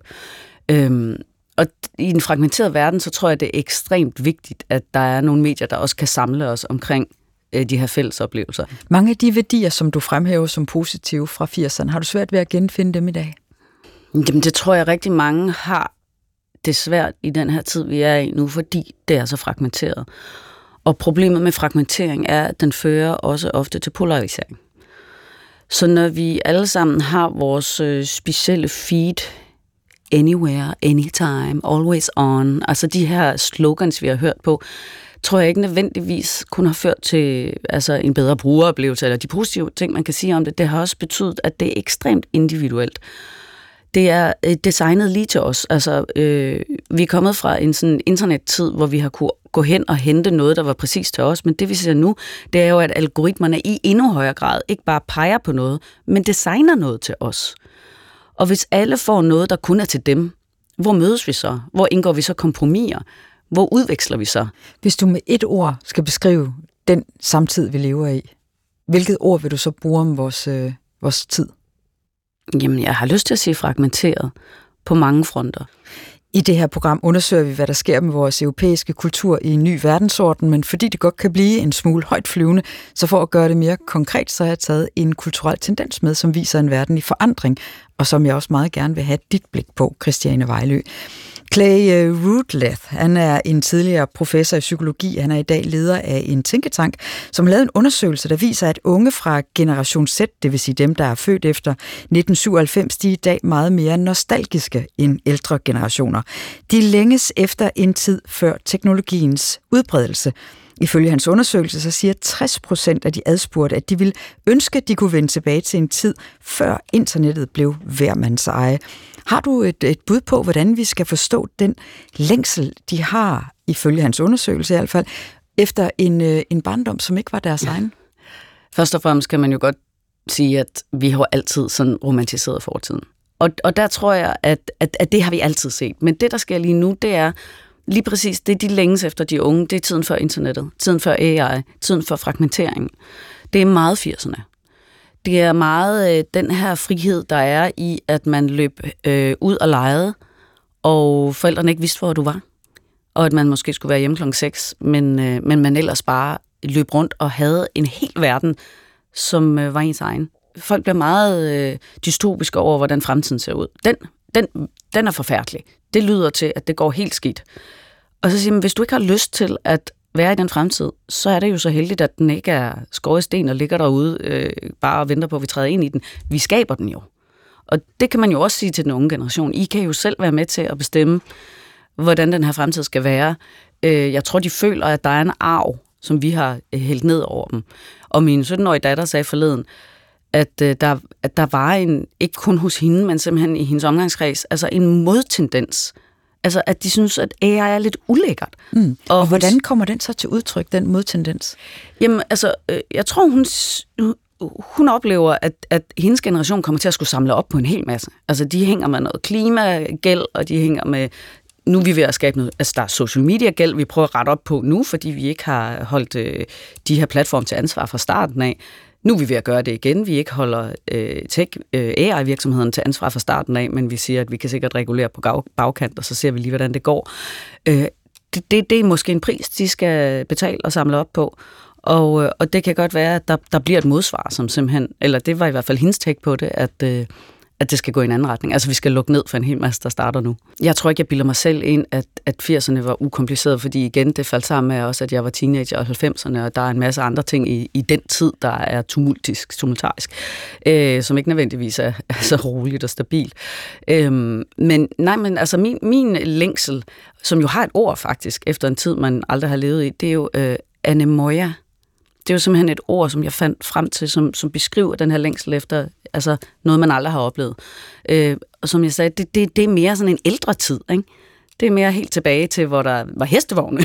Speaker 7: Og i den fragmenterede verden, så tror jeg, det er ekstremt vigtigt, at der er nogle medier, der også kan samle os omkring de her fælles oplevelser.
Speaker 8: Mange af de værdier, som du fremhæver som positive fra 80'erne, har du svært ved at genfinde dem i dag?
Speaker 7: Jamen, det tror jeg rigtig mange har det svært i den her tid, vi er i nu, fordi det er så fragmenteret. Og problemet med fragmentering er, at den fører også ofte til polarisering. Så når vi alle sammen har vores specielle feed, anywhere, anytime, always on, altså de her slogans, vi har hørt på, tror jeg ikke nødvendigvis kun har ført til en bedre brugeroplevelse, eller de positive ting, man kan sige om det. Det har også betydet, at det er ekstremt individuelt. Det er designet lige til os. Vi er kommet fra en sådan internettid, hvor vi har kunne gå hen og hente noget, der var præcis til os, men det vi ser nu, det er jo, at algoritmerne i endnu højere grad ikke bare peger på noget, men designer noget til os. Og hvis alle får noget, der kun er til dem, hvor mødes vi så? Hvor indgår vi så kompromiser? Hvor udveksler vi så?
Speaker 8: Hvis du med et ord skal beskrive den samtid, vi lever i, hvilket ord vil du så bruge om vores tid?
Speaker 7: Jamen, jeg har lyst til at sige fragmenteret på mange fronter.
Speaker 8: I det her program undersøger vi, hvad der sker med vores europæiske kultur i en ny verdensorden, men fordi det godt kan blive en smule højtflyvende, så for at gøre det mere konkret, så har jeg taget en kulturel tendens med, som viser en verden i forandring, og som jeg også meget gerne vil have dit blik på, Christiane Vejlø. Clay Routledge, han er en tidligere professor i psykologi. Han er i dag leder af en tænketank, som har lavet en undersøgelse, der viser, at unge fra generation Z, det vil sige dem, der er født efter 1997, de er i dag meget mere nostalgiske end ældre generationer. De længes efter en tid før teknologiens udbredelse. Ifølge hans undersøgelse, så siger 60% af de adspurgte, at de ville ønske, at de kunne vende tilbage til en tid, før internettet blev hvermands eje. Har du et bud på, hvordan vi skal forstå den længsel, de har, ifølge hans undersøgelse i hvert fald, efter en barndom, som ikke var deres egen?
Speaker 7: Først og fremmest kan man jo godt sige, at vi har altid sådan romantiseret fortiden. Og der tror jeg, at det har vi altid set. Men det, der sker lige nu, det er lige præcis, det de længes efter de unge. Det er tiden før internettet, tiden før AI, tiden før fragmentering. Det er meget 80'erne. Det er meget den her frihed, der er i, at man løb ud og legede, og forældrene ikke vidste, hvor du var. Og at man måske skulle være hjemme kl. 6, men man ellers bare løb rundt og havde en hel verden, som var ens egen. Folk bliver meget dystopiske over, hvordan fremtiden ser ud. Den er forfærdelig. Det lyder til, at det går helt skidt. Og så siger man, hvis du ikke har lyst til at være i den fremtid, så er det jo så heldigt, at den ikke er skåret i sten og ligger derude bare og venter på, at vi træder ind i den. Vi skaber den jo. Og det kan man jo også sige til den unge generation. I kan jo selv være med til at bestemme, hvordan den her fremtid skal være. Jeg tror, de føler, at der er en arv, som vi har hældt ned over dem. Og min 17-årige datter sagde forleden, at der var en, ikke kun hos hende, men simpelthen i hendes omgangskreds, altså en modtendens. Altså, at de synes, at AI er lidt ulækkert.
Speaker 8: Og hvordan kommer den så til udtryk, den modtendens?
Speaker 7: Jamen, altså, jeg tror, hun oplever, at hendes generation kommer til at skulle samle op på en hel masse. Altså, de hænger med noget klimagæld, og de hænger med... Nu er vi ved at skabe noget... Altså, der er social media-gæld, vi prøver at rette op på nu, fordi vi ikke har holdt de her platforme til ansvar fra starten af. Nu er vi ved at gøre det igen. Vi ikke holder AI-virksomheden til ansvar fra starten af, men vi siger, at vi kan sikkert regulere på bagkant, og så ser vi lige, hvordan det går. Det er måske en pris, de skal betale og samle op på. Og det kan godt være, at der bliver et modsvar, som simpelthen, eller det var i hvert fald hendes take på det, at det skal gå i en anden retning. Altså, vi skal lukke ned for en hel masse, der starter nu. Jeg tror ikke, jeg bilder mig selv ind, at 80'erne var ukompliceret, fordi igen, det faldt sammen med også, at jeg var teenager, og 90'erne, og der er en masse andre ting i den tid, der er tumultarisk, som ikke nødvendigvis er så roligt og stabilt. Men altså min længsel, som jo har et ord faktisk, efter en tid, man aldrig har levet i, det er jo anemoia. Det er jo simpelthen et ord, som jeg fandt frem til, som beskriver den her længsel efter altså noget, man aldrig har oplevet. Og som jeg sagde, det er mere sådan en ældre tid, ikke? Det er mere helt tilbage til, hvor der var hestevogne.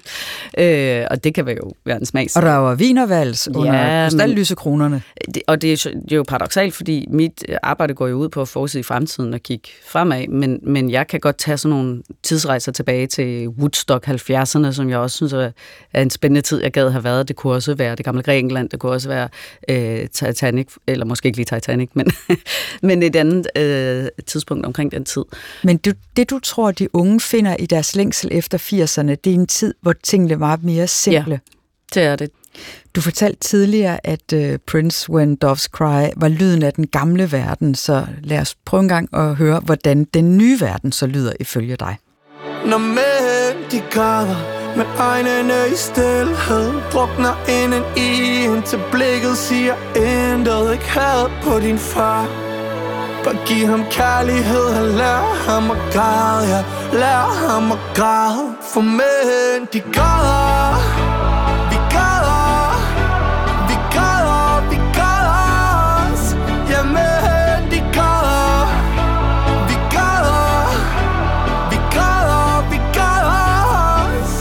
Speaker 7: Og det kan jo være en smags.
Speaker 8: Og der var vinervals under krystallysekronerne.
Speaker 7: Og det er jo paradoksalt, fordi mit arbejde går jo ud på at forudse fremtiden og kigge fremad, men jeg kan godt tage sådan nogle tidsrejser tilbage til Woodstock 70'erne, som jeg også synes er en spændende tid, jeg gad have været. Det kunne også være det gamle Grækenland, det kunne også være Titanic, eller måske ikke lige Titanic, men et andet tidspunkt omkring den tid.
Speaker 8: Men det du tror, de unge finder i deres længsel efter 80'erne, det er en tid, hvor tingene var mere simple.
Speaker 7: Ja, det er det.
Speaker 8: Du fortalte tidligere, at Prince When Doves Cry var lyden af den gamle verden, så lad os prøve en gang at høre, hvordan den nye verden så lyder ifølge dig.
Speaker 9: Når mænd de græder med øjnene i stilhed, drukner inden i, indtil blikket siger intet, ikke had på din far. Bare giv ham kærlighed, og lær ham at græde, ja, lær ham at græde. For mænd, de græder, vi græder, vi græder, vi græder os. Ja, mænd, de græder, vi græder, vi græder, vi græder os.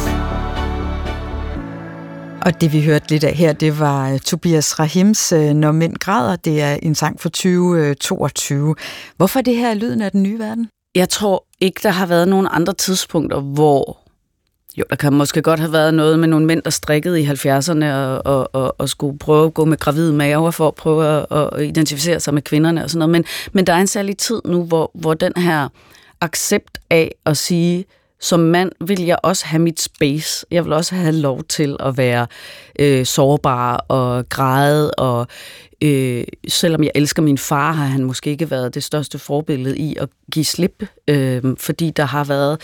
Speaker 8: Og det vi hørte lidt af her, det var Tobias Rahims Når mænd græder. Det er en sang fra 2022. Hvorfor er det her lyden af den nye verden?
Speaker 7: Jeg tror ikke, der har været nogen andre tidspunkter, hvor... Jo, der kan måske godt have været noget med nogle mænd, der strikkede i 70'erne og skulle prøve at gå med gravide maver for at prøve at identificere sig med kvinderne og sådan noget. Men der er en særlig tid nu, hvor den her accept af at sige... Som mand vil jeg også have mit space. Jeg vil også have lov til at være sårbar og græde. Og selvom jeg elsker min far, har han måske ikke været det største forbillede i at give slip. Fordi der har været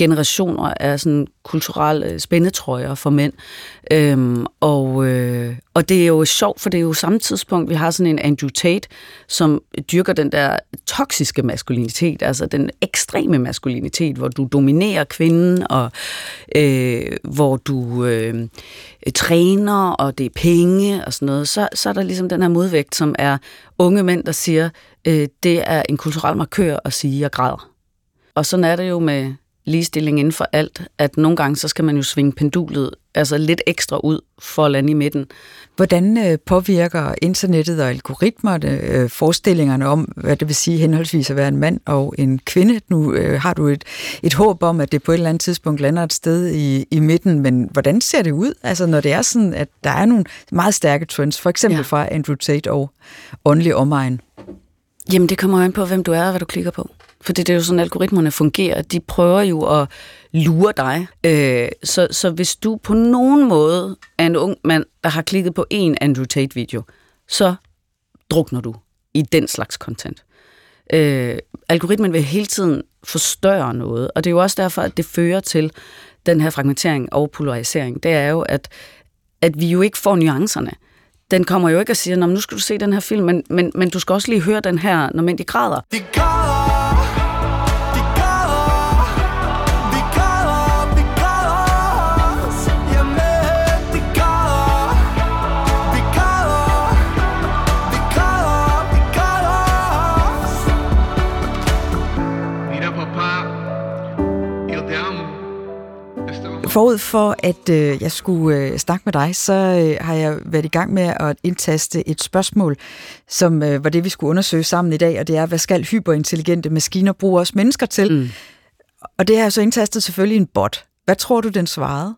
Speaker 7: generationer af sådan kulturelle spændetrøjer for mænd. Og Og det er jo sjovt, for det er jo samme tidspunkt, vi har sådan en Andrew Tate, som dyrker den der toksiske maskulinitet, altså den ekstreme maskulinitet, hvor du dominerer kvinden, og hvor du træner, og det er penge og sådan noget. Så er der ligesom den her modvægt, som er unge mænd, der siger, det er en kulturel markør at sige, jeg græder. Og sådan er det jo med ligestilling inden for alt, at nogle gange så skal man jo svinge pendulet altså lidt ekstra ud for at lande i midten.
Speaker 8: Hvordan påvirker internettet og algoritmerne forestillingerne om, hvad det vil sige henholdsvis at være en mand og en kvinde? Nu har du et håb om, at det på et eller andet tidspunkt lander et sted i midten, men hvordan ser det ud? Altså når det er sådan, at der er nogle meget stærke trends, for eksempel fra Andrew Tate og åndelig omegn.
Speaker 7: Jamen det kommer an på, hvem du er og hvad du klikker på. For det er jo sådan, algoritmerne fungerer. De prøver jo at lure dig. Så hvis du på nogen måde er en ung mand, der har klikket på en Andrew Tate-video, så drukner du i den slags content. Algoritmen vil hele tiden forstørre noget, og det er jo også derfor, at det fører til den her fragmentering og polarisering. Det er jo, at vi jo ikke får nuancerne. Den kommer jo ikke og siger, nu skal du se den her film, men du skal også lige høre den her, når mænd de græder.
Speaker 9: De græder.
Speaker 8: Forud for, at jeg skulle snakke med dig, så har jeg været i gang med at indtaste et spørgsmål, som var det, vi skulle undersøge sammen i dag, og det er, hvad skal hyperintelligente maskiner bruge os mennesker til? Mm. Og det har jeg så indtastet selvfølgelig en bot. Hvad tror du, den svarede?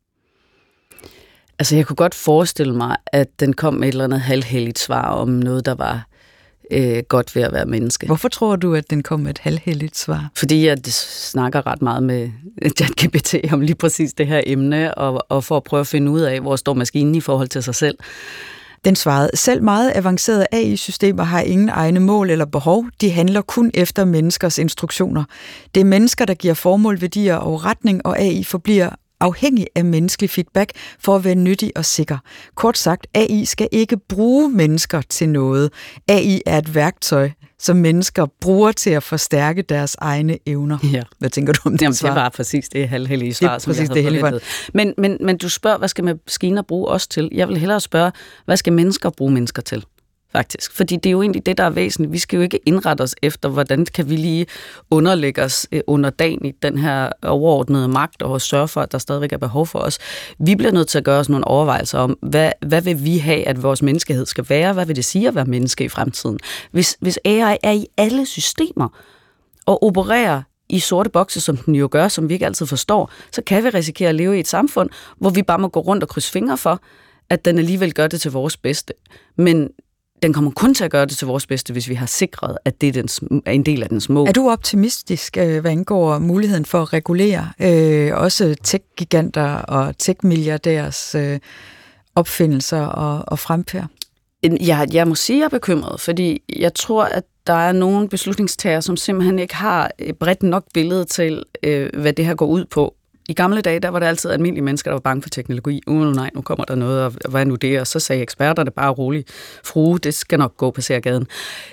Speaker 7: Altså, jeg kunne godt forestille mig, at den kom med et eller andet halvhelligt svar om noget, der var godt ved at være menneske.
Speaker 8: Hvorfor tror du, at den kom med et halvhelligt svar?
Speaker 7: Fordi jeg snakker ret meget med ChatGPT om lige præcis det her emne, og for at prøve at finde ud af, hvor står maskinen i forhold til sig selv.
Speaker 8: Den svarede, selv meget avancerede AI-systemer har ingen egne mål eller behov. De handler kun efter menneskers instruktioner. Det er mennesker, der giver formål, værdier og retning, og AI forbliver afhængig af menneskelig feedback for at være nyttig og sikker. Kort sagt, AI skal ikke bruge mennesker til noget. AI er et værktøj, som mennesker bruger til at forstærke deres egne evner.
Speaker 7: Ja.
Speaker 8: Hvad tænker du om det?
Speaker 7: Jamen, det var præcis det halvhellige svar, som jeg havde forventet. Men du spørger, hvad skal maskiner bruge os til? Jeg vil hellere spørge, hvad skal mennesker bruge mennesker til? Faktisk. Fordi det er jo egentlig det, der er væsentligt. Vi skal jo ikke indrette os efter, hvordan kan vi lige underlægge os underdanigt den her overordnede magt og sørge for, at der stadigvæk er behov for os. Vi bliver nødt til at gøre os nogle overvejelser om, hvad vil vi have, at vores menneskehed skal være? Hvad vil det sige at være menneske i fremtiden? Hvis AI er i alle systemer og opererer i sorte bokse, som den jo gør, som vi ikke altid forstår, så kan vi risikere at leve i et samfund, hvor vi bare må gå rundt og krydse fingre for, at den alligevel gør det til vores bedste. Men den kommer kun til at gøre det til vores bedste, hvis vi har sikret, at det er en del af dens mål.
Speaker 8: Er du optimistisk, hvad angår muligheden for at regulere også tech-giganter og tech-milliardærs opfindelser og fremfærd?
Speaker 7: Jeg må sige, at jeg er bekymret, fordi jeg tror, at der er nogle beslutningstagere, som simpelthen ikke har bredt nok billede til, hvad det her går ud på. I gamle dage, der var det altid almindelige mennesker, der var bange for teknologi. Nej, nu kommer der noget, og hvad er nu det? Og så sagde eksperterne bare roligt, frue, det skal nok gå på gaden.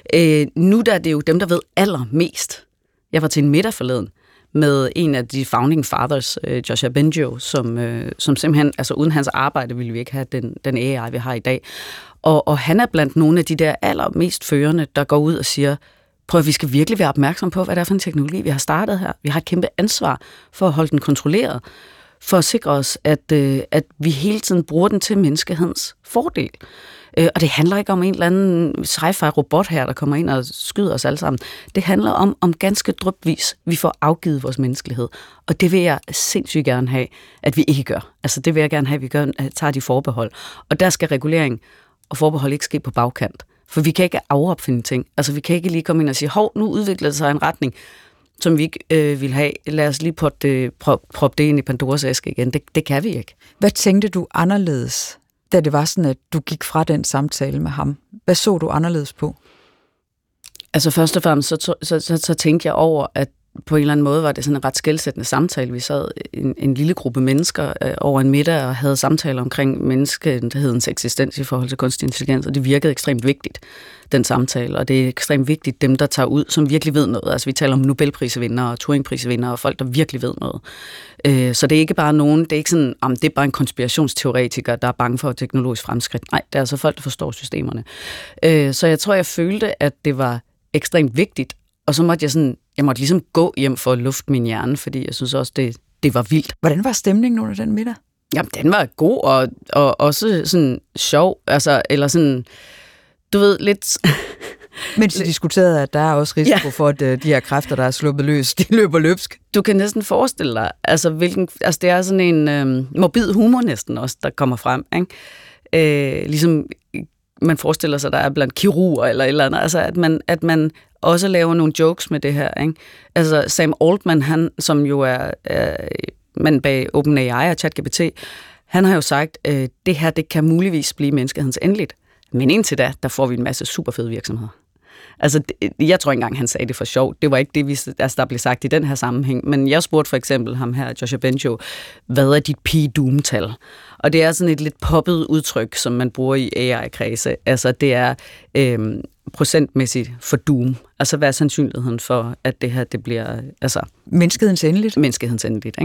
Speaker 7: Nu der er det jo dem, der ved allermest. Jeg var til en middag forleden med en af de founding fathers, Joshua Bengio, som simpelthen, altså uden hans arbejde, ville vi ikke have den AI, vi har i dag. Og han er blandt nogle af de der allermest førende, der går ud og siger, prøv at vi skal virkelig være opmærksom på, hvad det er for en teknologi, vi har startet her. Vi har et kæmpe ansvar for at holde den kontrolleret, for at sikre os, at vi hele tiden bruger den til menneskehedens fordel. Og det handler ikke om en eller anden sci-fi robot her, der kommer ind og skyder os alle sammen. Det handler om ganske drypvis, vi får afgivet vores menneskelighed. Og det vil jeg sindssygt gerne have, at vi ikke gør. Altså det vil jeg gerne have, at vi tager de forbehold. Og der skal regulering og forbehold ikke ske på bagkant. For vi kan ikke afopfinde ting. Altså vi kan ikke lige komme ind og sige, nu udvikler det sig en retning, som vi ikke vil have. Lad os lige proppe det ind i Pandoras æske igen. Det kan vi ikke.
Speaker 8: Hvad tænkte du anderledes, da det var sådan, at du gik fra den samtale med ham? Hvad så du anderledes på?
Speaker 7: Altså først og fremmest, så tænkte jeg over, at på en eller anden måde var det sådan en ret skelsættende samtale. Vi sad en lille gruppe mennesker over en middag og havde samtaler omkring menneskehedens eksistens i forhold til kunstig intelligens, og det virkede ekstremt vigtigt, den samtale, og det er ekstremt vigtigt, dem der tager ud, som virkelig ved noget. Altså vi taler om Nobelprisvindere og Turingprisvindere og folk, der virkelig ved noget. Så det er ikke bare nogen, det er ikke sådan, det er bare en konspirationsteoretiker, der er bange for teknologisk fremskridt. Nej, det er altså folk, der forstår systemerne. Så jeg tror, jeg følte, at det var ekstremt vigtigt, og så måtte jeg måtte ligesom gå hjem for at lufte min hjerne, fordi jeg synes også, det var vildt.
Speaker 8: Hvordan var stemningen under den middag?
Speaker 7: Jamen, den var god og også sådan sjov, altså, eller sådan, du ved, lidt...
Speaker 8: Mens I diskuterede, at der er også risiko for, at de her kræfter, der er sluppet løs, de løber løbsk.
Speaker 7: Du kan næsten forestille dig, altså det er sådan en morbid humor næsten også, der kommer frem, ikke? Ligesom man forestiller sig, der er blandt kirurger eller et eller andet, altså at man også laver nogle jokes med det her, ikke? Altså Sam Altman, han, som jo er mand bag OpenAI og ChatGPT, han har jo sagt, det her, det kan muligvis blive menneskehedens endeligt. Men indtil da, der får vi en masse super fede virksomheder. Altså, jeg tror ikke engang, han sagde det for sjov. Det var ikke det, der blev sagt i den her sammenhæng. Men jeg spurgte for eksempel ham her, Joshua Bengio, hvad er dit P-Doom-tal? Og det er sådan et lidt poppet udtryk, som man bruger i AI-kredse. Altså, det er procentmæssigt for doom. Altså, hvad er sandsynligheden for, at det her, det bliver... Altså,
Speaker 8: menneskehedens endeligt.
Speaker 7: Menneskehedens endeligt,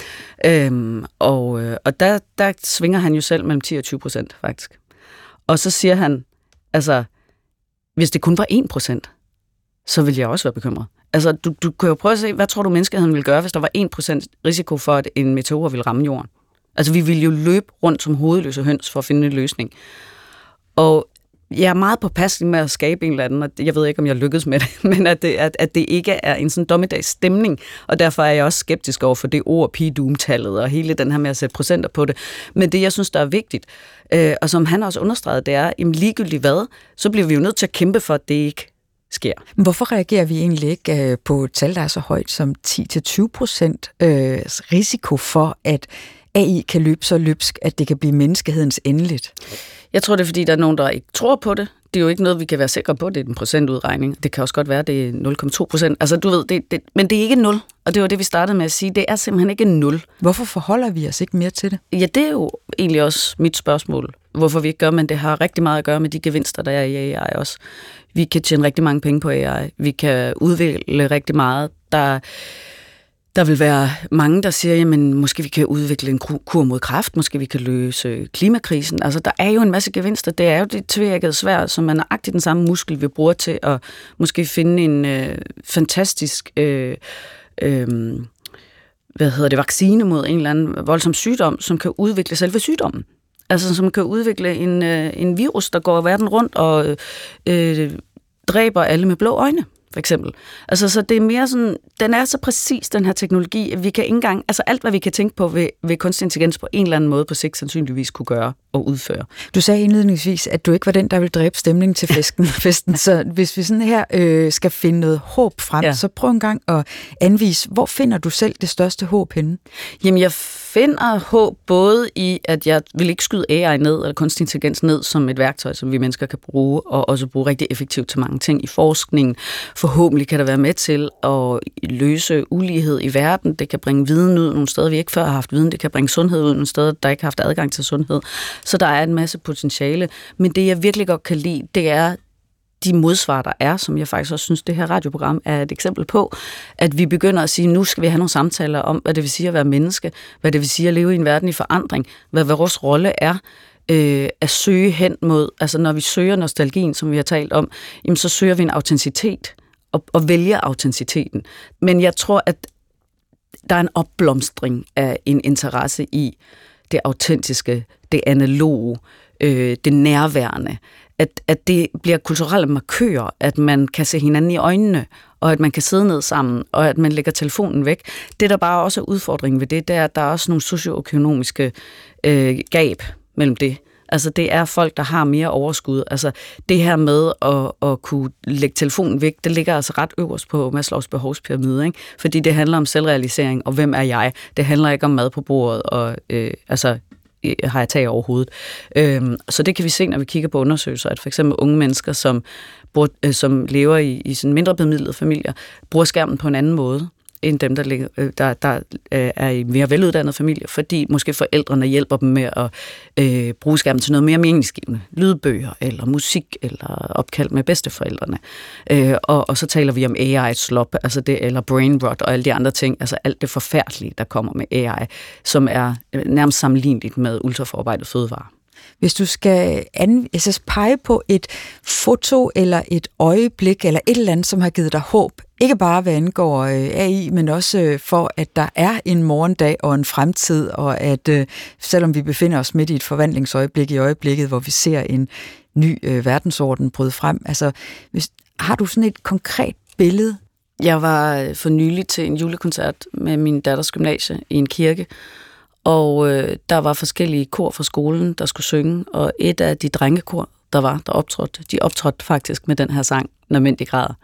Speaker 7: ikke? Og der svinger han jo selv mellem 10% og 20%, faktisk. Og så siger han, altså... Hvis det kun var 1%, så ville jeg også være bekymret. Altså, du kan jo prøve at se, hvad tror du, menneskeheden ville gøre, hvis der var 1% risiko for, at en meteor ville ramme jorden? Altså, vi ville jo løbe rundt som hovedløse høns for at finde en løsning. Og jeg er meget påpasselig med at skabe en eller anden, og jeg ved ikke, om jeg lykkedes med det, men at det ikke er en sådan dommedagsstemning, og derfor er jeg også skeptisk over for det ord, P-Doom-tallet, og hele den her med at sætte procenter på det. Men det, jeg synes, der er vigtigt, og som han også understregede, det er, jamen ligegyldigt hvad, så bliver vi jo nødt til at kæmpe for, at det ikke sker.
Speaker 8: Hvorfor reagerer vi egentlig ikke på et tal, der er så højt som 10-20% risiko for, at AI kan løbe så løbsk, at det kan blive menneskehedens endeligt?
Speaker 7: Jeg tror, det er, fordi der er nogen, der ikke tror på det. Det er jo ikke noget, vi kan være sikre på, det er en procentudregning. Det kan også godt være, det er 0,2%. Altså, du ved, men det er ikke 0, og det var det, vi startede med at sige. Det er simpelthen ikke 0.
Speaker 8: Hvorfor forholder vi os ikke mere til det?
Speaker 7: Ja, det er jo egentlig også mit spørgsmål. Hvorfor vi ikke gør, men det har rigtig meget at gøre med de gevinster, der er i AI også. Vi kan tjene rigtig mange penge på AI. Vi kan udvikle rigtig meget. Der vil være mange, der siger, jamen måske vi kan udvikle en kur mod kræft, måske vi kan løse klimakrisen. Altså der er jo en masse gevinster. Det er jo det tvækkede sværd, som man nøjagtigt den samme muskel, vi bruger til at måske finde en fantastisk vaccine mod en eller anden voldsom sygdom, som kan udvikle selve sygdommen. Altså som kan udvikle en virus, der går verden rundt og dræber alle med blå øjne. For eksempel. Altså, så det er mere sådan, den er så præcis, den her teknologi, at vi kan ikke engang, altså alt, hvad vi kan tænke på ved kunstig intelligens på en eller anden måde på sigt sandsynligvis kunne gøre og udføre.
Speaker 8: Du sagde indledningsvis, at du ikke var den, der ville dræbe stemningen til festen. Så hvis vi sådan her skal finde noget håb frem, så prøv en gang at anvise, hvor finder du selv det største håb henne?
Speaker 7: Jamen, jeg finder håb både i, at jeg vil ikke skyde AI ned, eller kunstig intelligens ned som et værktøj, som vi mennesker kan bruge, og også bruge rigtig effektivt til mange ting i forskningen. Forhåbentlig kan der være med til at løse ulighed i verden. Det kan bringe viden ud nogle steder, vi ikke før har haft viden. Det kan bringe sundhed ud nogle steder, der ikke har haft adgang til sundhed. Så der er en masse potentiale. Men det, jeg virkelig godt kan lide, det er de modsvar, der er, som jeg faktisk også synes, det her radioprogram er et eksempel på, at vi begynder at sige, nu skal vi have nogle samtaler om, hvad det vil sige at være menneske, hvad det vil sige at leve i en verden i forandring, hvad vores rolle er, at søge hen mod, altså når vi søger nostalgien, som vi har talt om, jamen så søger vi en autenticitet, og vælger autenticiteten. Men jeg tror, at der er en opblomstring af en interesse i det autentiske, det analoge, det nærværende, at det bliver kulturelle markører, at man kan se hinanden i øjnene, og at man kan sidde ned sammen, og at man lægger telefonen væk. Det, der bare også er udfordringen ved det, det er, at der er også nogle socioøkonomiske gab mellem det. Altså, det er folk, der har mere overskud. Altså, det her med at kunne lægge telefonen væk, det ligger altså ret øverst på Maslows behovspyramide, ikke? Fordi det handler om selvrealisering, og hvem er jeg? Det handler ikke om mad på bordet, og har jeg tag over hovedet. Så det kan vi se, når vi kigger på undersøgelser, at for eksempel unge mennesker, som lever i sådan mindre bemidlede familier, bruger skærmen på en anden måde. end dem, der er i mere veluddannede familier, fordi måske forældrene hjælper dem med at bruge skærmen til noget mere meningsgivende. Lydbøger, eller musik, eller opkald med bedsteforældrene. Og så taler vi om AI-slop, altså det, eller brain rot og alle de andre ting, altså alt det forfærdelige, der kommer med AI, som er nærmest sammenligneligt med ultraforarbejdet fødevarer.
Speaker 8: Hvis du skal pege på et foto eller et øjeblik eller et eller andet, som har givet dig håb, ikke bare hvad angår AI, men også for, at der er en morgendag og en fremtid, og at selvom vi befinder os midt i et forvandlingsøjeblik i øjeblikket, hvor vi ser en ny verdensorden bryde frem, altså har du sådan et konkret billede?
Speaker 7: Jeg var for nylig til en julekoncert med min datters gymnasie i en kirke, og der var forskellige kor fra skolen, der skulle synge, og et af de drengekor, der optrådte, de optrådte faktisk med den her sang, Når mænd de græder.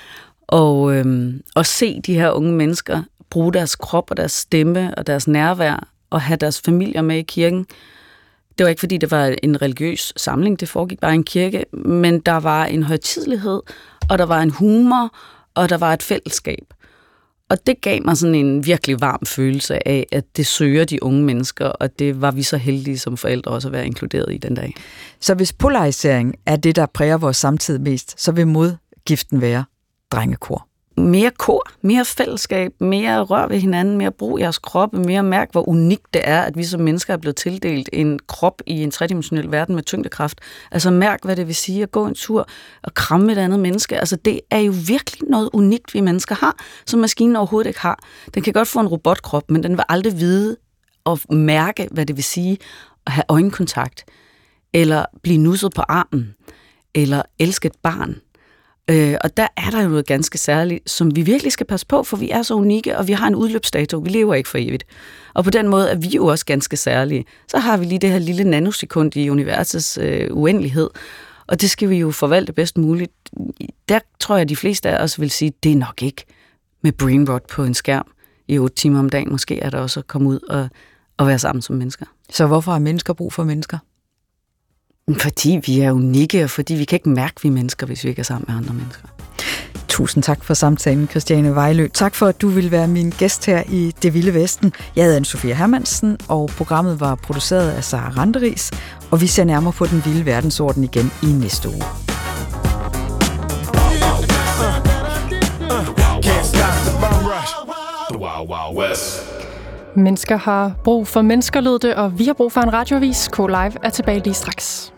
Speaker 7: Og se de her unge mennesker bruge deres krop og deres stemme og deres nærvær og have deres familier med i kirken. Det var ikke, fordi det var en religiøs samling, det foregik bare i en kirke, men der var en højtidelighed, og der var en humor, og der var et fællesskab. Og det gav mig sådan en virkelig varm følelse af, at det søger de unge mennesker, og det var vi så heldige som forældre også at være inkluderet i den dag.
Speaker 8: Så hvis polarisering er det, der præger vores samtid mest, så vil modgiften være drengekor?
Speaker 7: Mere kor, mere fællesskab, mere rør ved hinanden, mere brug jeres kroppe, mere mærk, hvor unikt det er, at vi som mennesker er blevet tildelt en krop i en tredimensionel verden med tyngdekraft. Altså mærk, hvad det vil sige at gå en tur og kramme et andet menneske. Altså det er jo virkelig noget unikt, vi mennesker har, som maskinen overhovedet ikke har. Den kan godt få en robotkrop, men den vil aldrig vide og mærke, hvad det vil sige at have øjenkontakt, eller blive nusset på armen, eller elske et barn. Og der er der jo noget ganske særligt, som vi virkelig skal passe på, for vi er så unikke, og vi har en udløbsdato. Vi lever ikke for evigt. Og på den måde er vi jo også ganske særlige. Så har vi lige det her lille nanosekund i universets uendelighed, og det skal vi jo forvalte bedst muligt. Der tror jeg, at de fleste af os vil sige, at det er nok ikke med brain rot på en skærm i 8 timer om dagen. Måske er der også at komme ud og være sammen som mennesker.
Speaker 8: Så hvorfor har mennesker brug for mennesker?
Speaker 7: Fordi vi er unikke, og fordi vi kan ikke mærke, vi er mennesker, hvis vi ikke er sammen med andre mennesker.
Speaker 8: Tusind tak for samtalen, Christiane Vejlø. Tak for, at du ville være min gæst her i Det Vilde Vesten. Jeg hedder Anne-Sophie Hermansen, og programmet var produceret af Sara Randeris, og vi ser nærmere på den vilde verdensorden igen i næste uge.
Speaker 1: Mennesker har brug for mennesker, lød det, og vi har brug for en radioavis. K-Live er tilbage lige straks.